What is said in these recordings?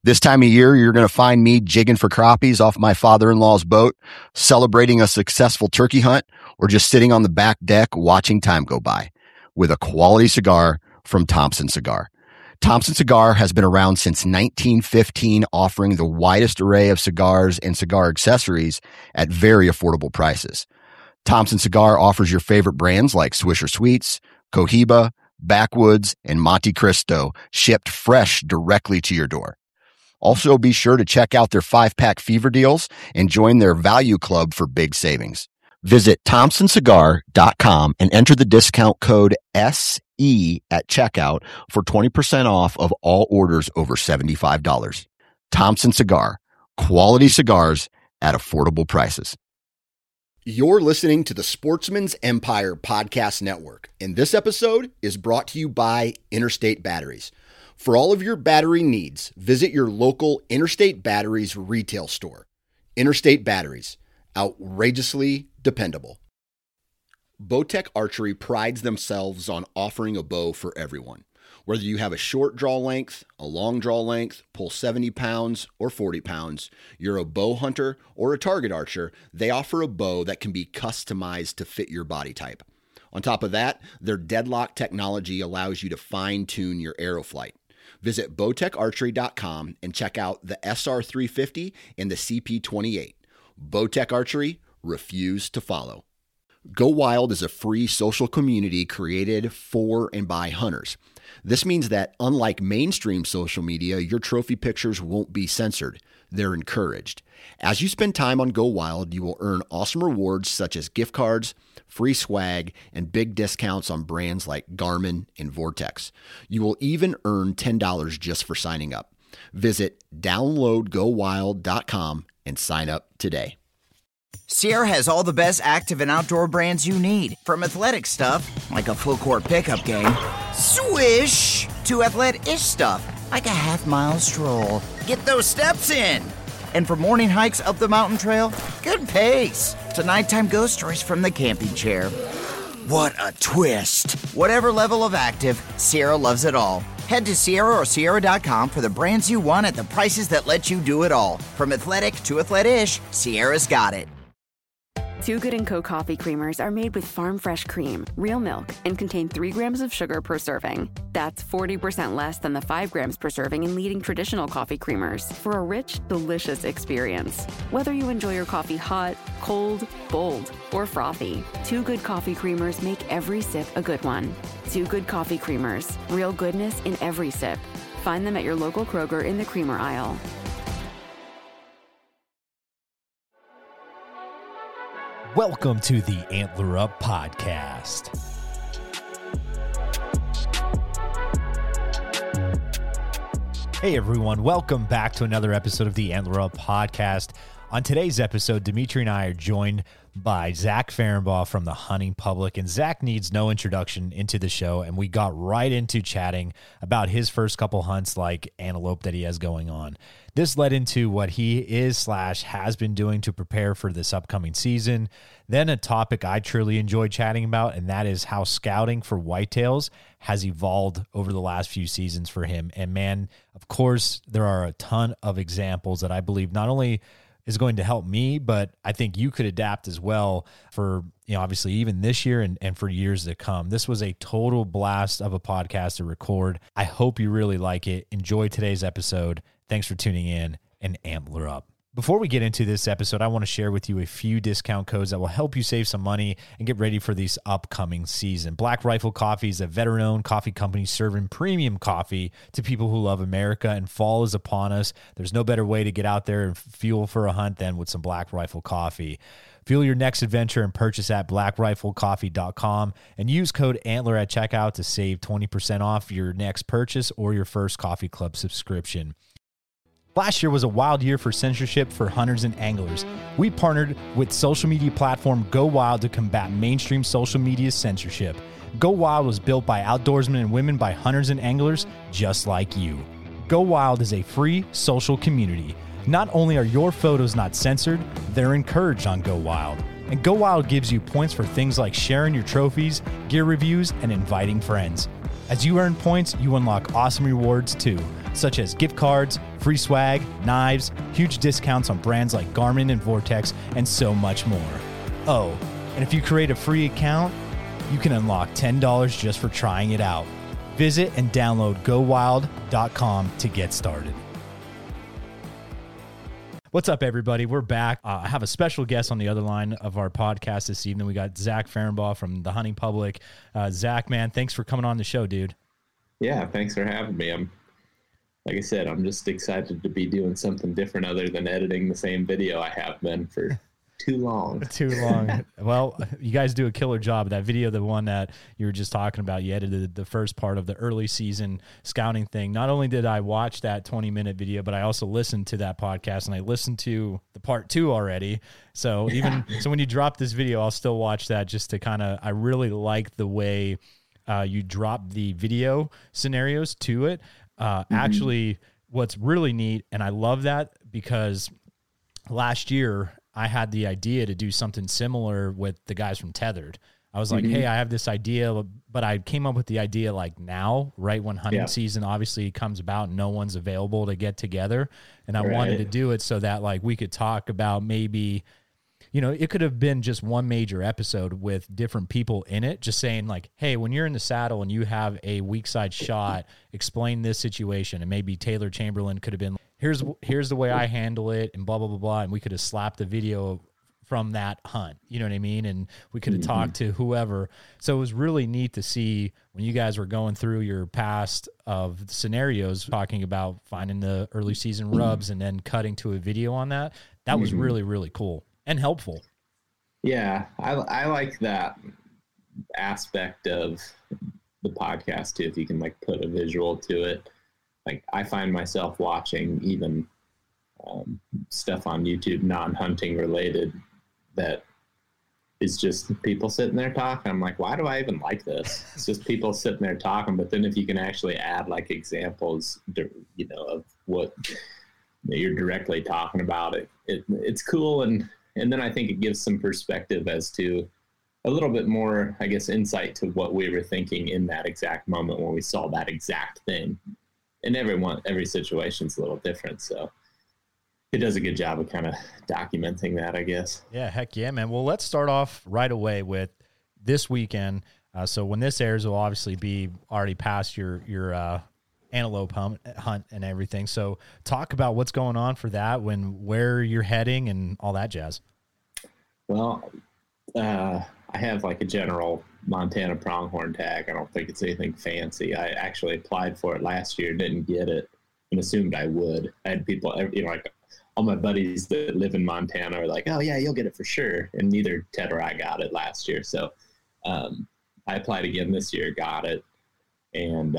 This time of year, you're going to find me jigging for crappies off my father-in-law's boat, celebrating a successful turkey hunt, or just sitting on the back deck watching time go by with a quality cigar from Thompson Cigar. Thompson Cigar has been around since 1915, offering the widest array of cigars and cigar accessories at very affordable prices. Thompson Cigar offers your favorite brands like Swisher Sweets, Cohiba, Backwoods, and Monte Cristo, shipped fresh directly to your door. Also, be sure to check out their 5-pack fever deals and join their value club for big savings. Visit ThompsonCigar.com and enter the discount code SE at checkout for 20% off of all orders over $75. Thompson Cigar, quality cigars at affordable prices. You're listening to the Sportsman's Empire Podcast Network, and this episode is brought to you by Interstate Batteries. For all of your battery needs, visit your local Interstate Batteries retail store. Interstate Batteries, outrageously dependable. Bowtech Archery prides themselves on offering a bow for everyone. Whether you have a short draw length, a long draw length, pull 70 pounds or 40 pounds, you're a bow hunter or a target archer, they offer a bow that can be customized to fit your body type. On top of that, their deadlock technology allows you to fine-tune your arrow flight. Visit bowtecharchery.com and check out the SR350 and the CP28. Bowtech Archery, refuse to follow. Go Wild is a free social community created for and by hunters. This means that unlike mainstream social media, your trophy pictures won't be censored. They're encouraged. As you spend time on Go Wild, you will earn awesome rewards such as gift cards, free swag, and big discounts on brands like Garmin and Vortex. You will even earn $10 just for signing up. Visit downloadgowild.com and sign up today. Sierra has all the best active and outdoor brands you need, from athletic stuff, like a full court pickup game, swish, to athlete-ish stuff, like a half-mile stroll. Get those steps in. And for morning hikes up the mountain trail, good pace, to nighttime ghost stories from the camping chair. What a twist. Whatever level of active, Sierra loves it all. Head to Sierra or Sierra.com for the brands you want at the prices that let you do it all. From athletic to athlete-ish, Sierra's got it. Too Good & Co. coffee creamers are made with farm fresh cream, real milk, and contain 3 grams of sugar per serving. That's 40% less than the 5 grams per serving in leading traditional coffee creamers for a rich, delicious experience. Whether you enjoy your coffee hot, cold, bold, or frothy, Too Good coffee creamers make every sip a good one. Too Good coffee creamers, real goodness in every sip. Find them at your local Kroger in the creamer aisle. Welcome to the Antler Up Podcast. Hey everyone, welcome back to another episode of the Antler Up Podcast. On today's episode, Dimitri and I are joined by Zach Fehrenbaugh from the Hunting Public, and Zach needs no introduction into the show, and we got right into chatting about his first couple hunts like antelope that he has going on. This led into what he is/has been doing to prepare for this upcoming season. Then a topic I truly enjoy chatting about, and that is how scouting for whitetails has evolved over the last few seasons for him. And man, of course, there are a ton of examples that I believe not only is going to help me, but I think you could adapt as well for, obviously even this year and for years to come. This was a total blast of a podcast to record. I hope you really like it. Enjoy today's episode. Thanks for tuning in, and Antler Up. Before we get into this episode, I want to share with you a few discount codes that will help you save some money and get ready for this upcoming season. Black Rifle Coffee is a veteran-owned coffee company serving premium coffee to people who love America, and fall is upon us. There's no better way to get out there and fuel for a hunt than with some Black Rifle Coffee. Fuel your next adventure and purchase at blackriflecoffee.com and use code ANTLER at checkout to save 20% off your next purchase or your first coffee club subscription. Last year was a wild year for censorship for hunters and anglers. We partnered with social media platform Go Wild to combat mainstream social media censorship. Go Wild was built by outdoorsmen and women by hunters and anglers just like you. Go Wild is a free social community. Not only are your photos not censored, they're encouraged on Go Wild. And Go Wild gives you points for things like sharing your trophies, gear reviews, and inviting friends. As you earn points, you unlock awesome rewards too, such as gift cards, free swag, knives, huge discounts on brands like Garmin and Vortex, and so much more. Oh, and if you create a free account, you can unlock $10 just for trying it out. Visit and download GoWild.com to get started. What's up, everybody? We're back. I have a special guest on the other line of our podcast this evening. We got Zach Fehrenbaugh from the Hunting Public. Zach, man, thanks for coming on the show, dude. Yeah, thanks for having me. Like I said, I'm just excited to be doing something different other than editing the same video I have been for too long. Well, you guys do a killer job. That video, the one that you were just talking about, you edited the first part of the early season scouting thing. Not only did I watch that 20-minute video, but I also listened to that podcast, and I listened to the part 2 already. So so when you drop this video, I'll still watch that just to I really like the way you drop the video scenarios to it. Actually, what's really neat, and I love that because last year I had the idea to do something similar with the guys from Tethered. I was like, hey, I have this idea, but I came up with the idea like now, right when hunting season obviously comes about and no one's available to get together. And I wanted to do it so that like we could talk about maybe, it could have been just one major episode with different people in it, just saying like, hey, when you're in the saddle and you have a weak side shot, explain this situation. And maybe Taylor Chamberlain could have been, here's the way I handle it, and blah, blah, blah, blah. And we could have slapped the video from that hunt, you know what I mean? And we could have talked to whoever. So it was really neat to see when you guys were going through your past of scenarios, talking about finding the early season rubs and then cutting to a video on that. That was really, really cool and helpful. Yeah, I like that aspect of the podcast too, if you can like put a visual to it. Like I find myself watching even stuff on YouTube, non-hunting related, that is just people sitting there talking. I'm like, why do I even like this? It's just people sitting there talking. But then if you can actually add like examples, of what you're directly talking about, it's cool. And then I think it gives some perspective as to a little bit more, I guess, insight to what we were thinking in that exact moment when we saw that exact thing. And every situation's a little different. So it does a good job of kind of documenting that, I guess. Yeah, heck yeah, man. Well, let's start off right away with this weekend. So when this airs, it'll obviously be already past your antelope hunt and everything. So talk about what's going on for that, where you're heading and all that jazz. Well, I have like a general Montana pronghorn tag. I don't think it's anything fancy. I actually applied for it last year, didn't get it, and assumed I would. I had people, like all my buddies that live in Montana are like, oh yeah, you'll get it for sure. And neither Ted or I got it last year. So I applied again this year, got it. And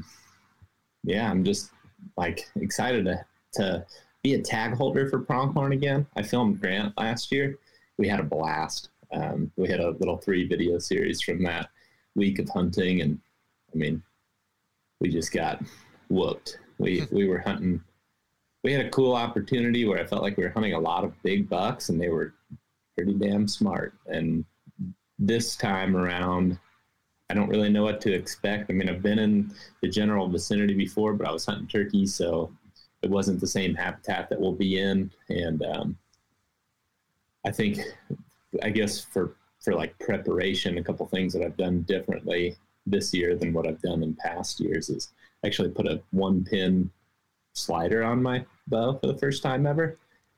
I'm just like excited to be a tag holder for pronghorn again. I filmed Grant last year. We had a blast. We had a little 3 video series from that week of hunting, and I mean, we just got whooped. We were hunting. We had a cool opportunity where I felt like we were hunting a lot of big bucks, and they were pretty damn smart. And this time around, I don't really know what to expect. I mean, I've been in the general vicinity before, but I was hunting turkeys, so it wasn't the same habitat that we'll be in. And I guess for like preparation, a couple things that I've done differently this year than what I've done in past years is actually put a 1-pin slider on my bow for the first time ever.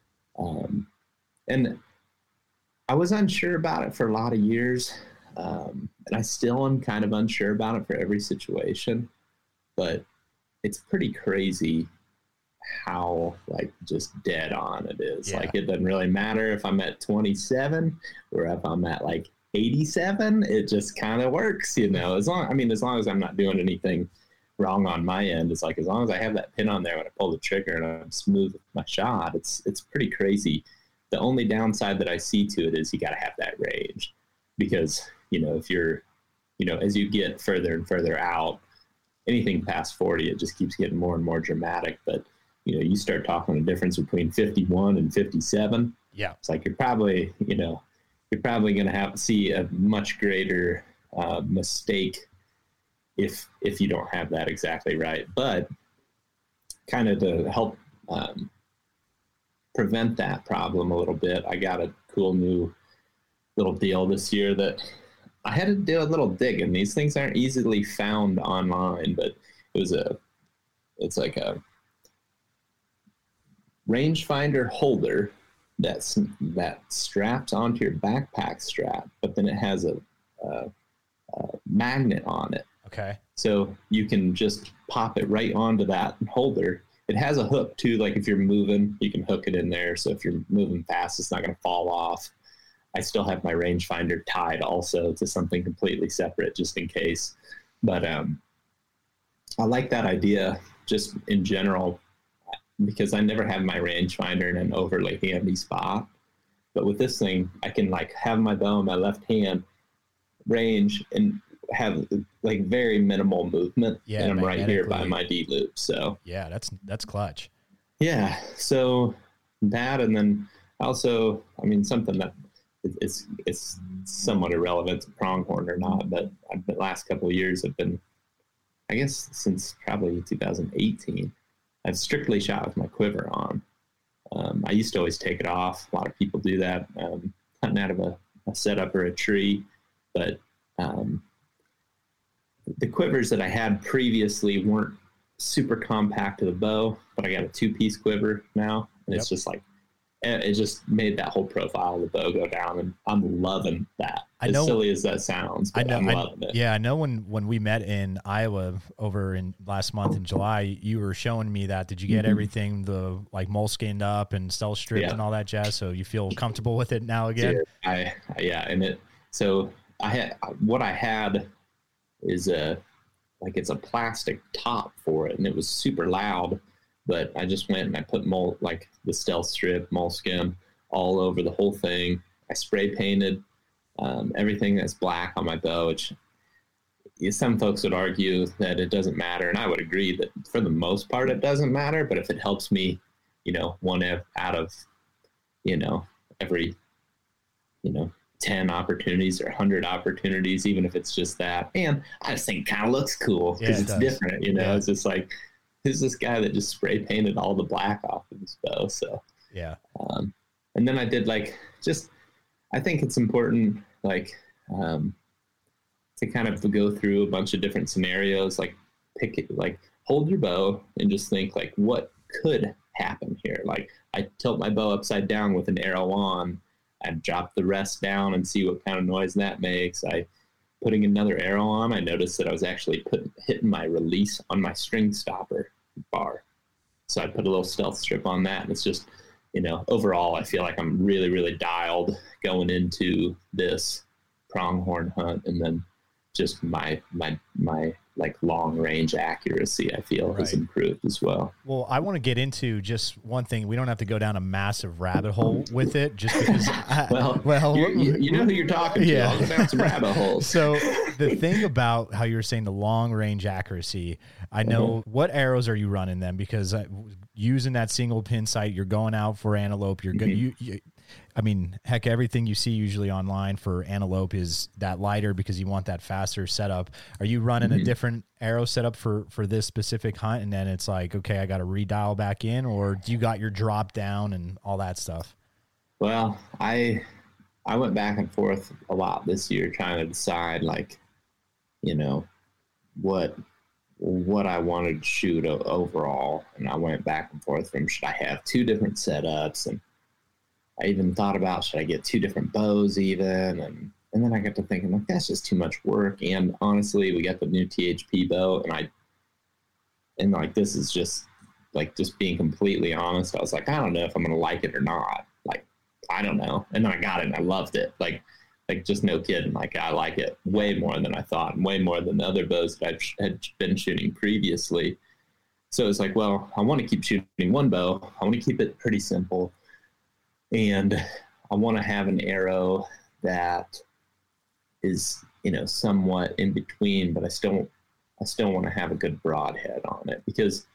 And I was unsure about it for a lot of years. And I still am kind of unsure about it for every situation, but it's pretty crazy how like just dead on it is. Yeah. Like it doesn't really matter if I'm at 27 or if I'm at like 87, it just kind of works, as long as I'm not doing anything wrong on my end. It's like, as long as I have that pin on there when I pull the trigger and I'm smooth with my shot, it's pretty crazy. The only downside that I see to it is you got to have that range, because, if you're, as you get further and further out, anything past 40, it just keeps getting more and more dramatic. But, you start talking the difference between 51 and 57. Yeah. It's like, you're probably going to see a much greater mistake if you don't have that exactly right. But kind of to help prevent that problem a little bit, I got a cool new little deal this year that I had to do a little digging. These things aren't easily found online, but it's like a rangefinder holder that straps onto your backpack strap, but then it has a magnet on it. Okay. So you can just pop it right onto that holder. It has a hook too, like if you're moving, you can hook it in there. So if you're moving fast, it's not going to fall off. I still have my rangefinder tied also to something completely separate just in case. But I like that idea just in general because I never have my rangefinder in an overly handy spot. But with this thing, I can like have my bow in my left hand, range, and have like very minimal movement. Yeah, and I'm right here by my D loop. So yeah, that's clutch. Yeah. So that, and then also, I mean, something that it's somewhat irrelevant to pronghorn or not, but the last couple of years have been, I guess since probably 2018, I've strictly shot with my quiver on. I used to always take it off. A lot of people do that, hunting out of a setup or a tree, but the quivers that I had previously weren't super compact to the bow, but I got a 2-piece quiver now, and it's just like, it just made that whole profile of the bow go down, and I'm loving that. As silly as that sounds, but I'm loving it. Yeah, I know when we met in Iowa over in last month in July, you were showing me that. Did you get everything, the like moleskined up and stealth stripped and all that jazz? So you feel comfortable with it now again? So what I had is it's a plastic top for it, and it was super loud. But I just went and I put the stealth strip, moleskin all over the whole thing. I spray painted everything that's black on my bow, which some folks would argue that it doesn't matter. And I would agree that for the most part, it doesn't matter. But if it helps me, one out of, every, 10 opportunities or 100 opportunities, even if it's just that. And I just think it kind of looks cool because it's different, It's just like, who's this guy that just spray painted all the black off of his bow? So, yeah. And then I did I think it's important, to kind of go through a bunch of different scenarios, pick it, hold your bow and just think what could happen here? I tilt my bow upside down with an arrow on, I drop the rest down and see what kind of noise that makes. Putting another arrow on, I noticed that I was actually hitting my release on my string stopper bar. So I put a little stealth strip on that, and it's just, overall, I feel like I'm really, really dialed going into this pronghorn hunt, and then just my long range accuracy, I feel, has improved as well. Well, I want to get into just one thing. We don't have to go down a massive rabbit hole with it, just because. You know who you're talking to. I'll go down some rabbit holes. So the thing about how you were saying the long range accuracy, I know what arrows are you running then? Because using that single pin sight, you're going out for antelope. You're good. I mean, heck, everything you see usually online for antelope is that lighter because you want that faster setup. Are you running a different arrow setup for this specific hunt? And then it's like, okay, I got to redial back in, or do you got your drop down and all that stuff? Well, I went back and forth a lot this year trying to decide what I wanted to shoot overall. And I went back and forth from, should I have 2 different setups? And I even thought about, should I get 2 different bows even? And then I got to thinking, that's just too much work. And honestly, we got the new THP bow, and this is just being completely honest. I was like, I don't know if I'm going to like it or not. I don't know. And then I got it and I loved it. Just no kidding. I like it way more than I thought, and way more than the other bows that I had been shooting previously. So it's well, I want to keep shooting one bow. I want to keep it pretty simple. And I want to have an arrow that is, somewhat in between, but I still want to have a good broadhead on it, because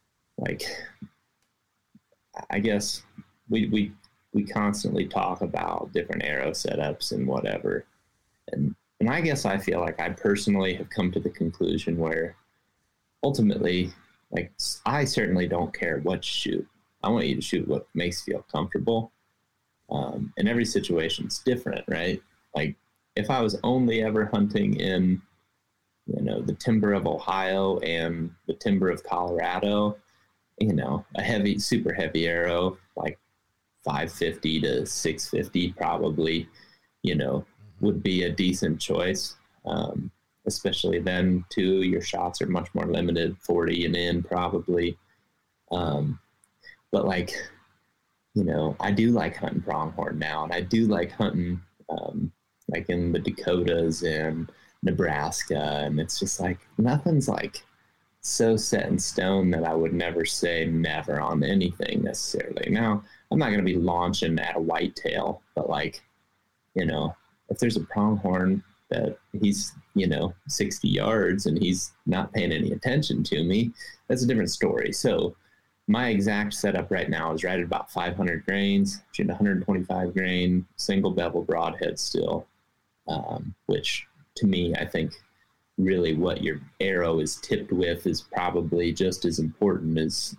I guess we constantly talk about different arrow setups and whatever. And And I guess I feel like I personally have come to the conclusion where ultimately, like, I certainly don't care what you shoot. I want you to shoot what makes you feel comfortable. And every situation's different, right? Like, if I was only ever hunting in, the timber of Ohio and the timber of Colorado, a super heavy arrow, like 550 to 650 probably, would be a decent choice. Especially then too, your shots are much more limited, 40 and in probably. But like, I do like hunting pronghorn now, and I do like hunting, like in the Dakotas and Nebraska. And it's just like, nothing's like so set in stone that I would never say never on anything necessarily. Now, I'm not going to be launching at a whitetail, but like, if there's a pronghorn that he's, 60 yards and he's not paying any attention to me, that's a different story. So my exact setup right now is right at about 500 grains, shooting 125 grain, single bevel broadhead still, which to me, I think really what your arrow is tipped with is probably just as important as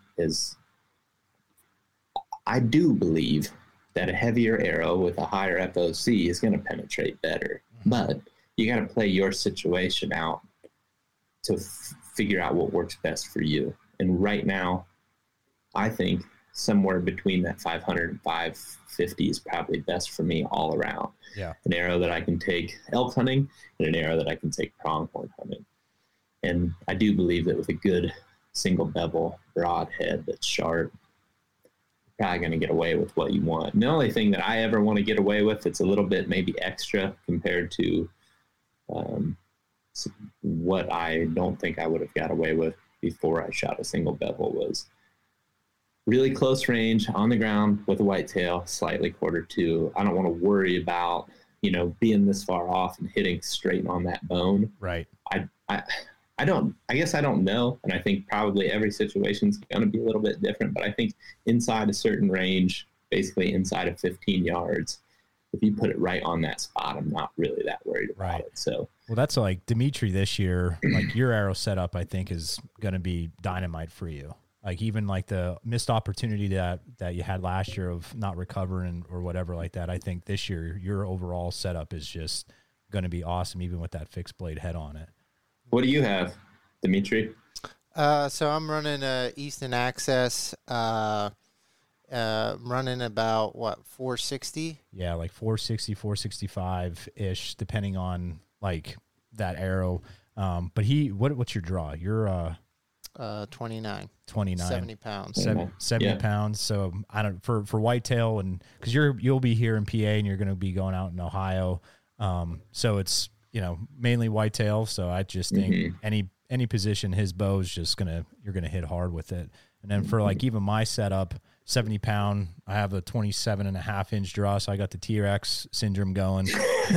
I do believe that a heavier arrow with a higher FOC is going to penetrate better. But you got to play your situation out to figure out what works best for you. And right now, I think somewhere between that 500 and 550 is probably best for me all around. Yeah. An arrow that I can take elk hunting and an arrow that I can take pronghorn hunting. And I do believe that with a good single bevel broadhead that's sharp, you're probably going to get away with what you want. And the only thing that I ever want to get away with that's a little bit maybe extra compared to what I don't think I would have got away with before I shot a single bevel was really close range on the ground with a whitetail, slightly quarter-2. I don't want to worry about, being this far off and hitting straight on that bone. Right. I guess I don't know. And I think probably every situation's going to be a little bit different, but I think inside a certain range, basically inside of 15 yards, if you put it right on that spot, I'm not really that worried about it. So, well, that's like Dimitri this year, like your arrow setup, I think is going to be dynamite for you. Like even like the missed opportunity that you had last year of not recovering or whatever like that. I think this year your overall setup is just going to be awesome, even with that fixed blade head on it. What do you have, Dimitri? So I'm running Easton Access, running about 460. Yeah, like 460, 465 ish, depending on like that arrow. But what's your draw? You're 29, 70 pounds, 70 pounds. So I don't, for whitetail, and cause you'll be here in PA and you're going to be going out in Ohio. So it's, mainly whitetail. So I just think any position, his bow is just you're going to hit hard with it. And then for like even my setup, 70 pound, I have a 27.5 inch draw. So I got the T-Rex syndrome going.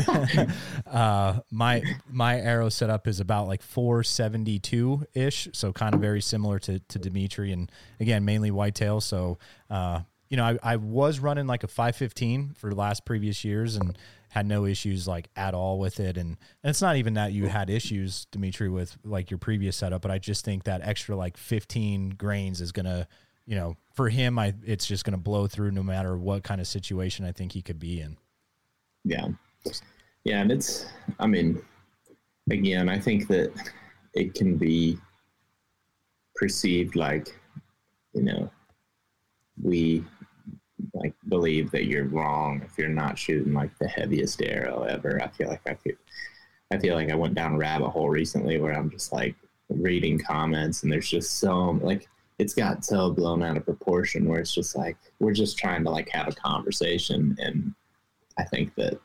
My arrow setup is about like 472 ish. So kind of very similar to Dimitri, and again, mainly whitetail. So, I was running like a 515 for the last previous years and had no issues like at all with it. And it's not even that you had issues, Dimitri, with like your previous setup, but I just think that extra like 15 grains is going to, for him, it's just going to blow through no matter what kind of situation I think he could be in. Yeah. Yeah. And again, I think that it can be perceived like, we like believe that you're wrong if you're not shooting like the heaviest arrow ever. I feel like I went down a rabbit hole recently where I'm just like reading comments and there's just so like, it's got so blown out of proportion where it's just like, we're just trying to like have a conversation. And I think that,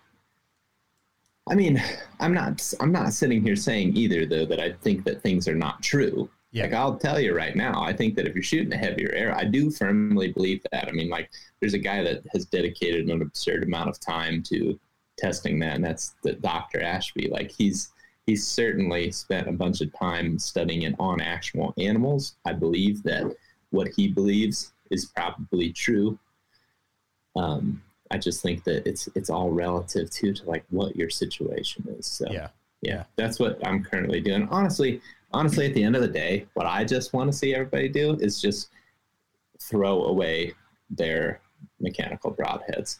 I'm not sitting here saying either though, that I think that things are not true. Yeah. Like I'll tell you right now, I think that if you're shooting a heavier arrow, I do firmly believe that. Like there's a guy that has dedicated an absurd amount of time to testing that, and that's the Dr. Ashby. Like he's certainly spent a bunch of time studying it on actual animals. I believe that what he believes is probably true. I just think that it's all relative to like what your situation is. So yeah, that's what I'm currently doing. Honestly, at the end of the day, what I just want to see everybody do is just throw away their mechanical broadheads.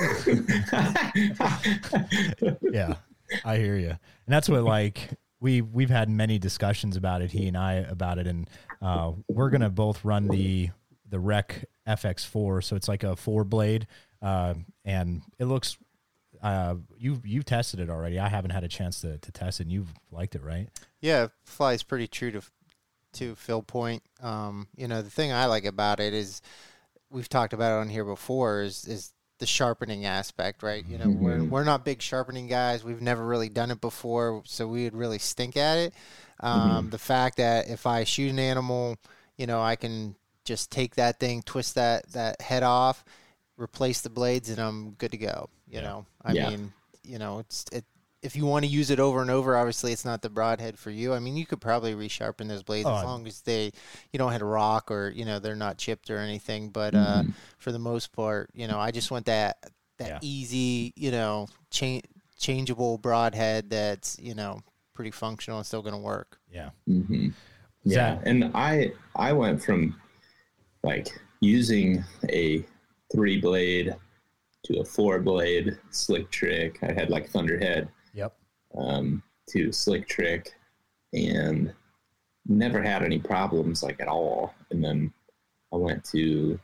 Yeah, I hear you. And that's what, like, we've had many discussions about it, he and I, about it, and we're gonna both run the Rec FX4, so it's like a 4-blade, and it looks, you've tested it already. I haven't had a chance to test it, and you've liked it, right? Yeah, it flies pretty true to fill point. The thing I like about it is, we've talked about it on here before, is the sharpening aspect, right? We're not big sharpening guys. We've never really done it before, so we would really stink at it. The fact that if I shoot an animal, I can just take that thing, twist that head off, replace the blades, and I'm good to go. I mean, if you want to use it over and over, obviously it's not the broadhead for you. I mean, you could probably resharpen those blades as long as you don't hit a rock, or they're not chipped or anything. But for the most part, I just want that easy, changeable broadhead that's pretty functional and still going to work. Yeah. Yeah, and I went from like using a 3-blade to a 4-blade Slick Trick. I had like Thunderhead. Yep. To Slick Trick, and never had any problems like at all. And then I went to,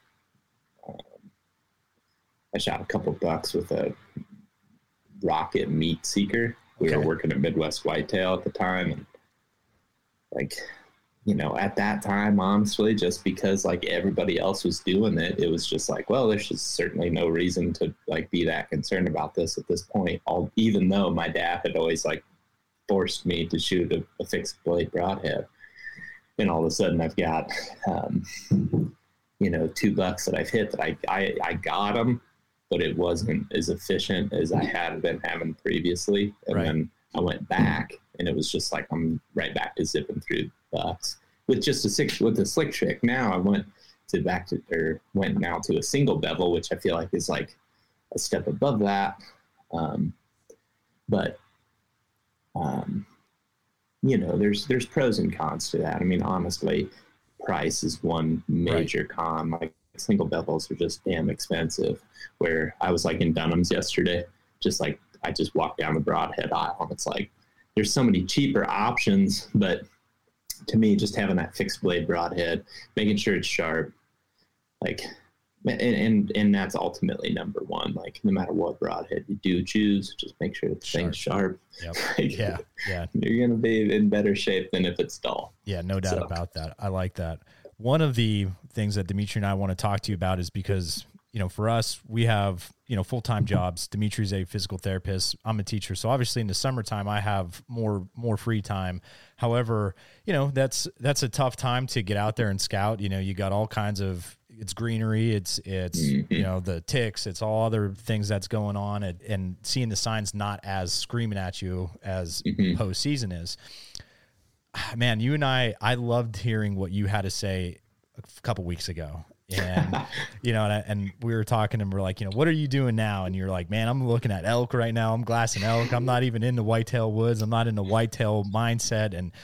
I shot a couple bucks with a Rocket Meat Seeker. We were working at Midwest Whitetail at the time, and like, at that time, honestly, just because like everybody else was doing it, it was just like, well, there's just certainly no reason to like be that concerned about this at this point. Even though my dad had always like forced me to shoot a fixed blade broadhead, and all of a sudden I've got, 2 bucks that I've hit that I got them, but it wasn't as efficient as I had been having previously. And then I went back, and it was just like, I'm right back to zipping through bucks with just with the Slick Trick. Now I went now to a single bevel, which I feel like is like a step above that. There's pros and cons to that. I mean, honestly, price is one major con. Like, single bevels are just damn expensive. Where I was like in Dunham's yesterday, just like I just walked down the broadhead aisle, and it's like there's so many cheaper options, but to me, just having that fixed blade broadhead, making sure it's sharp, like, and that's ultimately number one. Like, no matter what broadhead you do choose, just make sure the thing's sharp. Yep. Like, yeah. You're gonna be in better shape than if it's dull. Yeah, no doubt about that. I like that. One of the things that Dimitri and I want to talk to you about is because, for us, we have, full-time jobs. Dimitri's a physical therapist. I'm a teacher. So obviously in the summertime, I have more free time. However, that's a tough time to get out there and scout. You got all kinds of, it's greenery, it's the ticks, it's all other things that's going on, and seeing the signs not as screaming at you as postseason is. Man, you and I loved hearing what you had to say a couple weeks ago. And, and we were talking, and we're like, what are you doing now? And you're like, man, I'm looking at elk right now. I'm glassing elk. I'm not even in the whitetail woods. I'm not in the whitetail mindset. And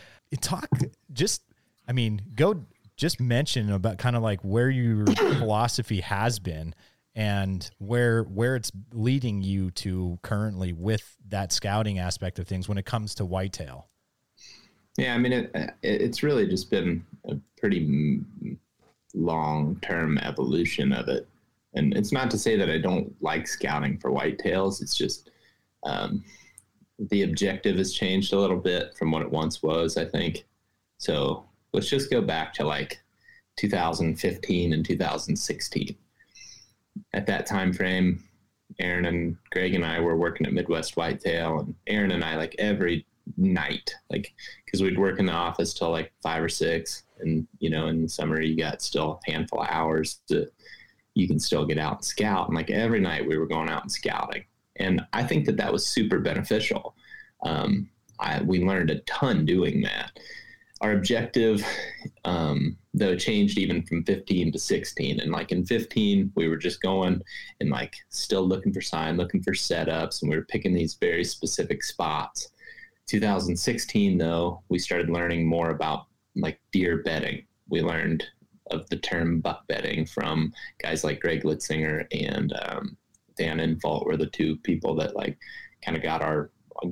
just mention about kind of like where your philosophy has been and where it's leading you to currently with that scouting aspect of things when it comes to whitetail. Yeah, I mean, it's really just been a pretty long-term evolution of it. And it's not to say that I don't like scouting for whitetails. It's just the objective has changed a little bit from what it once was, I think. So let's just go back to like 2015 and 2016. At that time frame, Aaron and Greg and I were working at Midwest Whitetail, and Aaron and I, like, every night, like, because we'd work in the office till like 5 or 6, and in the summer you got still a handful of hours you can still get out and scout, and like every night we were going out and scouting, and I think that was super beneficial. We learned a ton doing that. Our objective though changed even from 15 to 16. And like in 15, we were just going and like still looking for sign, looking for setups, and we were picking these very specific spots. 2016, though, we started learning more about like deer bedding. We learned of the term buck bedding from guys like Greg Litzinger and Dan Infalt were the two people that like kind of got our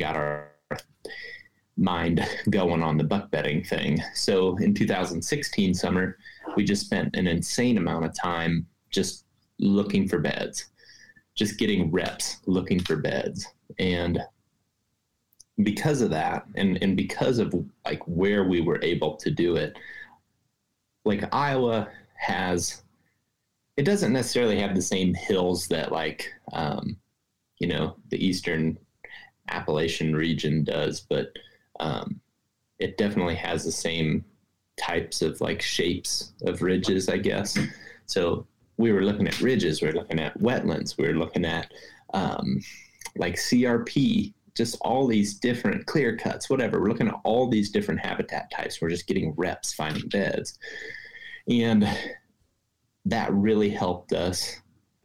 mind going on the buck bedding thing. So in 2016 summer, we just spent an insane amount of time just looking for beds, just getting reps, looking for beds. And because of that, and because of like where we were able to do it, like Iowa has, it doesn't necessarily have the same hills that like, you know, the Eastern Appalachian region does, but it definitely has the same types of like shapes of ridges, I guess. So we were looking at ridges, we were looking at wetlands, we were looking at like CRP, just all these different clear cuts, whatever. We're looking at all these different habitat types. We're just getting reps finding beds. And that really helped us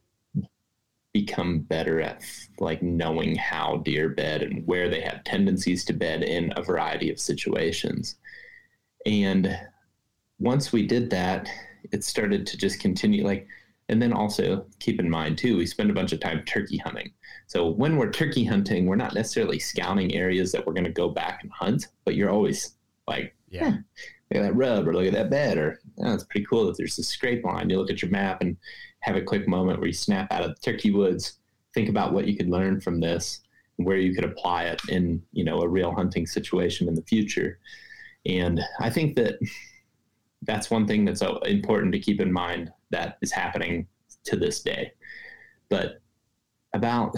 become better at like knowing how deer bed and where they have tendencies to bed in a variety of situations. And once we did that, it started to just continue like, and then also keep in mind too, we spend a bunch of time turkey hunting. So when we're turkey hunting, we're not necessarily scouting areas that we're going to go back and hunt, but you're always like, look at that rub or look at that bed, or it's pretty cool that there's a scrape line. You look at your map and have a quick moment where you snap out of the turkey woods, think about what you could learn from this and where you could apply it in, you know, a real hunting situation in the future. And I think that that's one thing that's important to keep in mind that is happening to this day. But about,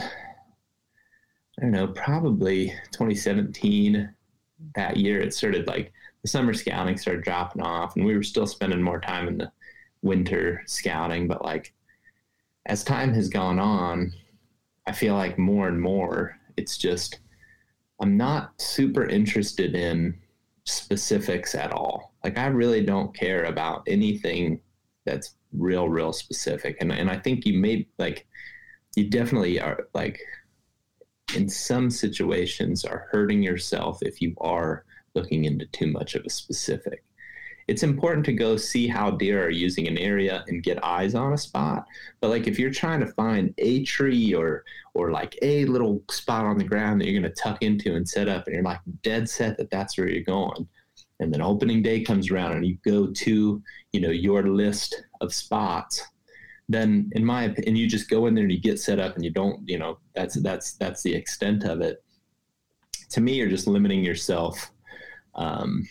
I don't know, probably 2017, that year, it started like the summer scouting started dropping off, and we were still spending more time in the winter scouting. But like as time has gone on, I feel like more and more it's just, I'm not super interested in specifics at all. Like I really don't care about anything that's real specific. And I think you may like, you definitely are like in some situations are hurting yourself if you are looking into too much of a specific. It's important to go see how deer are using an area and get eyes on a spot. But like if you're trying to find a tree or like a little spot on the ground that you're going to tuck into and set up, and you're like dead set that that's where you're going, and then opening day comes around and you go to, you know, your list of spots, then in my opinion, you just go in there and you get set up and you don't, you know, that's the extent of it. To me, you're just limiting yourself. And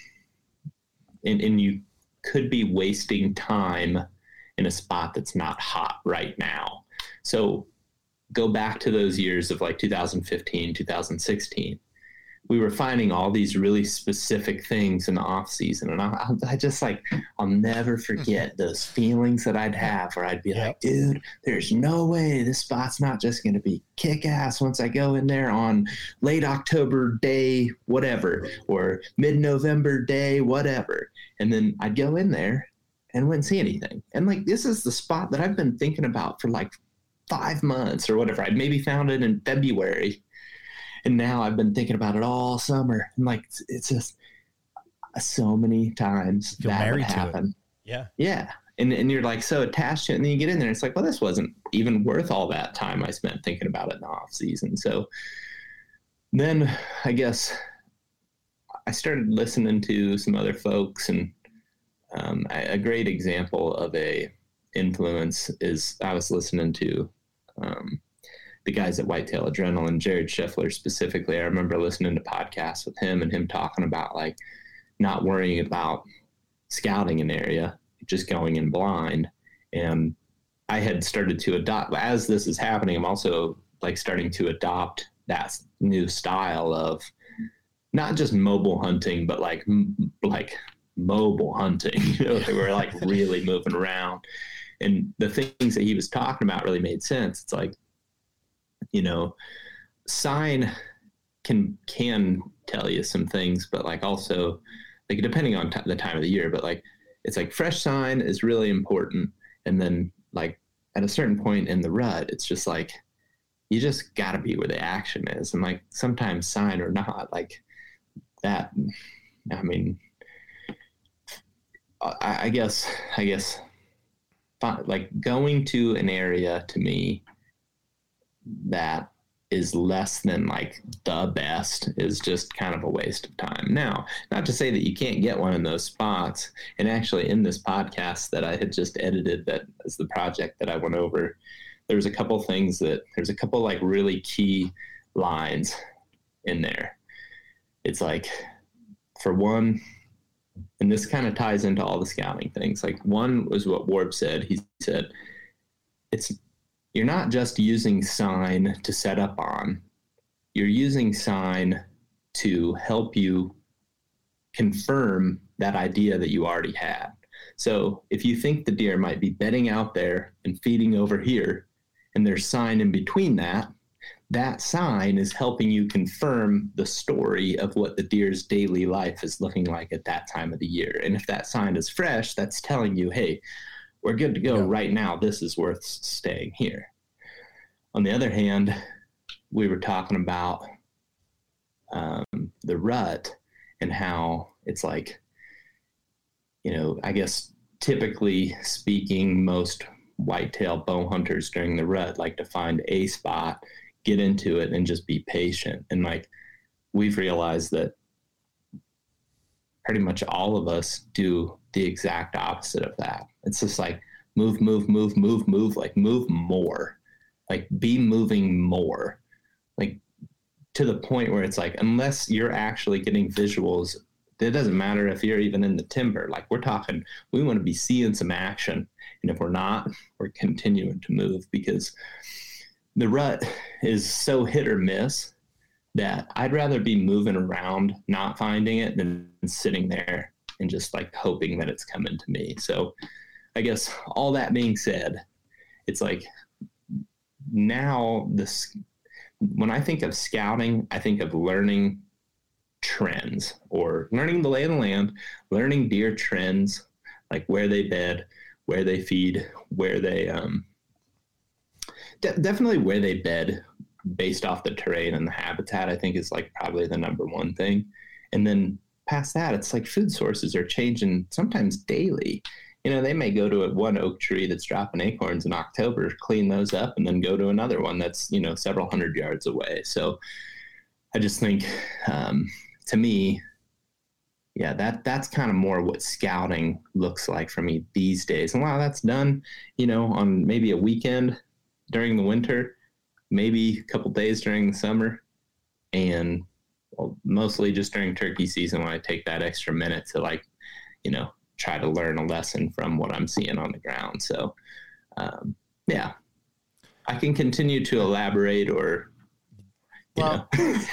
you could be wasting time in a spot that's not hot right now. So go back to those years of like 2015, 2016. We were finding all these really specific things in the off season. And I just like, I'll never forget those feelings that I'd have where I'd be like, dude, there's no way this spot's not just going to be kick ass once I go in there on late October day, whatever, or mid-November day, whatever. And then I'd go in there and wouldn't see anything. And like, this is the spot that I've been thinking about for like 5 months or whatever. I'd maybe found it in February. And now I've been thinking about it all summer. And like, it's just so many times that would happen. Yeah. Yeah. And you're like so attached to it. And then you get in there and it's like, well, this wasn't even worth all that time I spent thinking about it in the off season. So then I guess I started listening to some other folks, and a great example of a influence is I was listening to, the guys at Whitetail Adrenaline, Jared Scheffler specifically. I remember listening to podcasts with him and him talking about like not worrying about scouting an area, just going in blind. And I had started to adopt, as this is happening, I'm also like starting to adopt that new style of not just mobile hunting, but like mobile hunting, you know, they were like really moving around. And the things that he was talking about really made sense. It's like, you know, sign can tell you some things, but like also like depending on the time of the year, but like it's like fresh sign is really important. And then like at a certain point in the rut, it's just like, you just got to be where the action is. And like sometimes sign or not, like that, I mean, I guess like going to an area to me that is less than like the best is just kind of a waste of time. Now, not to say that you can't get one in those spots. And actually in this podcast that I had just edited, that is the project that I went over, there's a couple like really key lines in there. It's like, for one, and this kind of ties into all the scouting things. Like one was what Warb said. He said, you're not just using sign to set up on, you're using sign to help you confirm that idea that you already had. So if you think the deer might be bedding out there and feeding over here, and there's sign in between that sign is helping you confirm the story of what the deer's daily life is looking like at that time of the year. And if that sign is fresh, that's telling you, hey, we're good to go right now. This is worth staying here. On the other hand, we were talking about the rut and how it's like, I guess typically speaking, most whitetail bow hunters during the rut like to find a spot, get into it, and just be patient. And like we've realized that pretty much all of us do the exact opposite of that. It's just like move, like move more, like be moving more, like to the point where it's like, unless you're actually getting visuals, it doesn't matter if you're even in the timber. Like we want to be seeing some action. And if we're not, we're continuing to move, because the rut is so hit or miss that I'd rather be moving around, not finding it, than sitting there and just like hoping that it's coming to me. So I guess all that being said, it's like now when I think of scouting, I think of learning trends, or learning the lay of the land, learning deer trends, like where they bed, where they feed, where they definitely where they bed based off the terrain and the habitat, I think is like probably the number one thing. And then past that, it's like food sources are changing sometimes daily. They may go to one oak tree that's dropping acorns in October, clean those up, and then go to another one that's, several hundred yards away. So I just think, to me, yeah, that's kind of more what scouting looks like for me these days. And while that's done, on maybe a weekend during the winter, maybe a couple days during the summer, and mostly just during turkey season when I take that extra minute to like, try to learn a lesson from what I'm seeing on the ground. So, yeah, I can continue to elaborate or, well,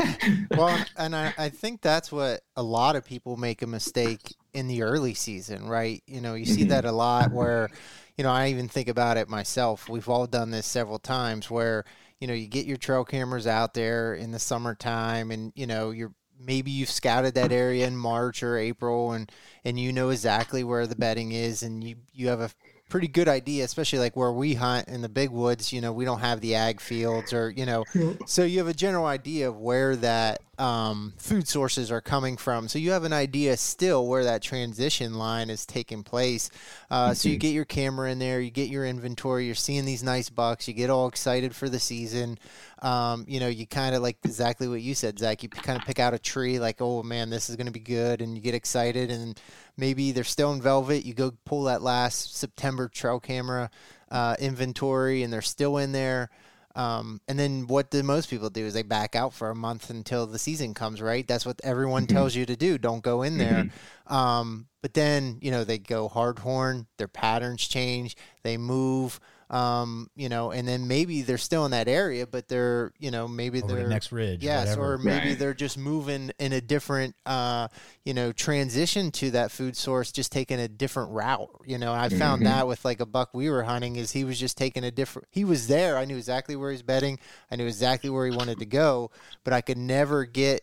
and I think that's what a lot of people make a mistake in the early season, right? You see that a lot where, I even think about it myself. We've all done this several times where, you get your trail cameras out there in the summertime and, maybe you've scouted that area in March or April and exactly where the bedding is, and you have a pretty good idea, especially like where we hunt in the big woods. We don't have the ag fields or, so you have a general idea of where that food sources are coming from. So you have an idea still where that transition line is taking place. So you get your camera in there, you get your inventory, you're seeing these nice bucks, you get all excited for the season. You kind of like exactly what you said, Zach, you kind of pick out a tree like, oh man, this is going to be good. And you get excited, and maybe they're still in velvet. You go pull that last September trail camera inventory and they're still in there. And then what do most people do is they back out for a month until the season comes, right? That's what everyone tells you to do. Don't go in there. But then, they go hard horn, their patterns change, they move, and then maybe they're still in that area, but they're, maybe over they're the next ridge. Yes. Whatever. Or maybe they're just moving in a different, transition to that food source, just taking a different route. I found that with like a buck we were hunting is he was just taking he was there. I knew exactly where he's bedding. I knew exactly where he wanted to go, but I could never get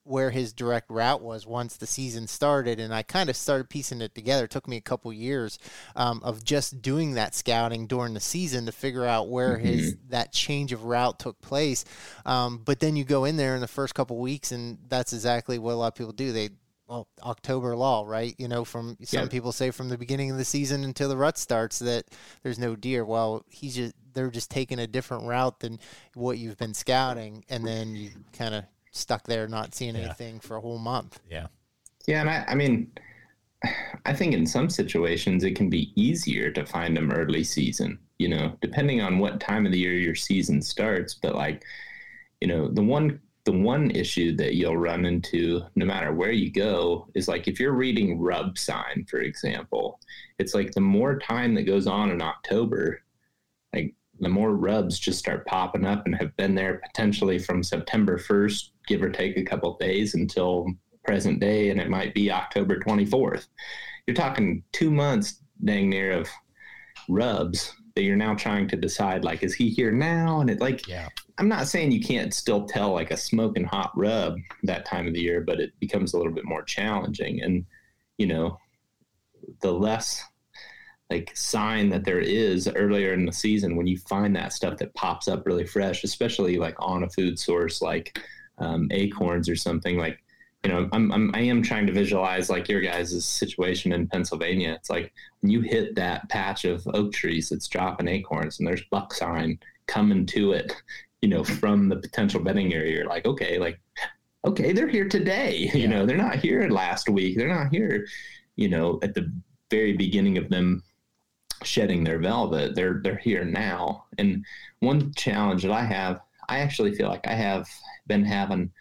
where his direct route was once the season started, and I kind of started piecing it together. It took me a couple years of just doing that scouting during the season to figure out where that change of route took place. But then you go in there in the first couple weeks, and that's exactly what a lot of people do. October lull, right? You know, from some people say from the beginning of the season until the rut starts that there's no deer. Well, they're just taking a different route than what you've been scouting, and then you kind of stuck there not seeing anything for a whole month. Yeah, and I mean, I think in some situations it can be easier to find them early season, you know, depending on what time of the year your season starts. But like, you know, the one issue that you'll run into no matter where you go is like if you're reading rub sign, for example, it's like the more time that goes on in October, like the more rubs just start popping up and have been there potentially from September 1st, give or take a couple of days until present day, and it might be October 24th. You're talking 2 months dang near of rubs that you're now trying to decide, like, is he here now? And I'm not saying you can't still tell like a smoking hot rub that time of the year, but it becomes a little bit more challenging. And, you know, the less like sign that there is earlier in the season when you find that stuff that pops up really fresh, especially like on a food source like acorns or something, like, you know, I am trying to visualize like your guys' situation in Pennsylvania. It's like when you hit that patch of oak trees that's dropping acorns and there's buck sign coming to it, you know, from the potential bedding area, you're like, okay, they're here today. You know, they're not here last week. They're not here, you know, at the very beginning of them shedding their velvet. They're here now. And one challenge that I actually feel like I have been having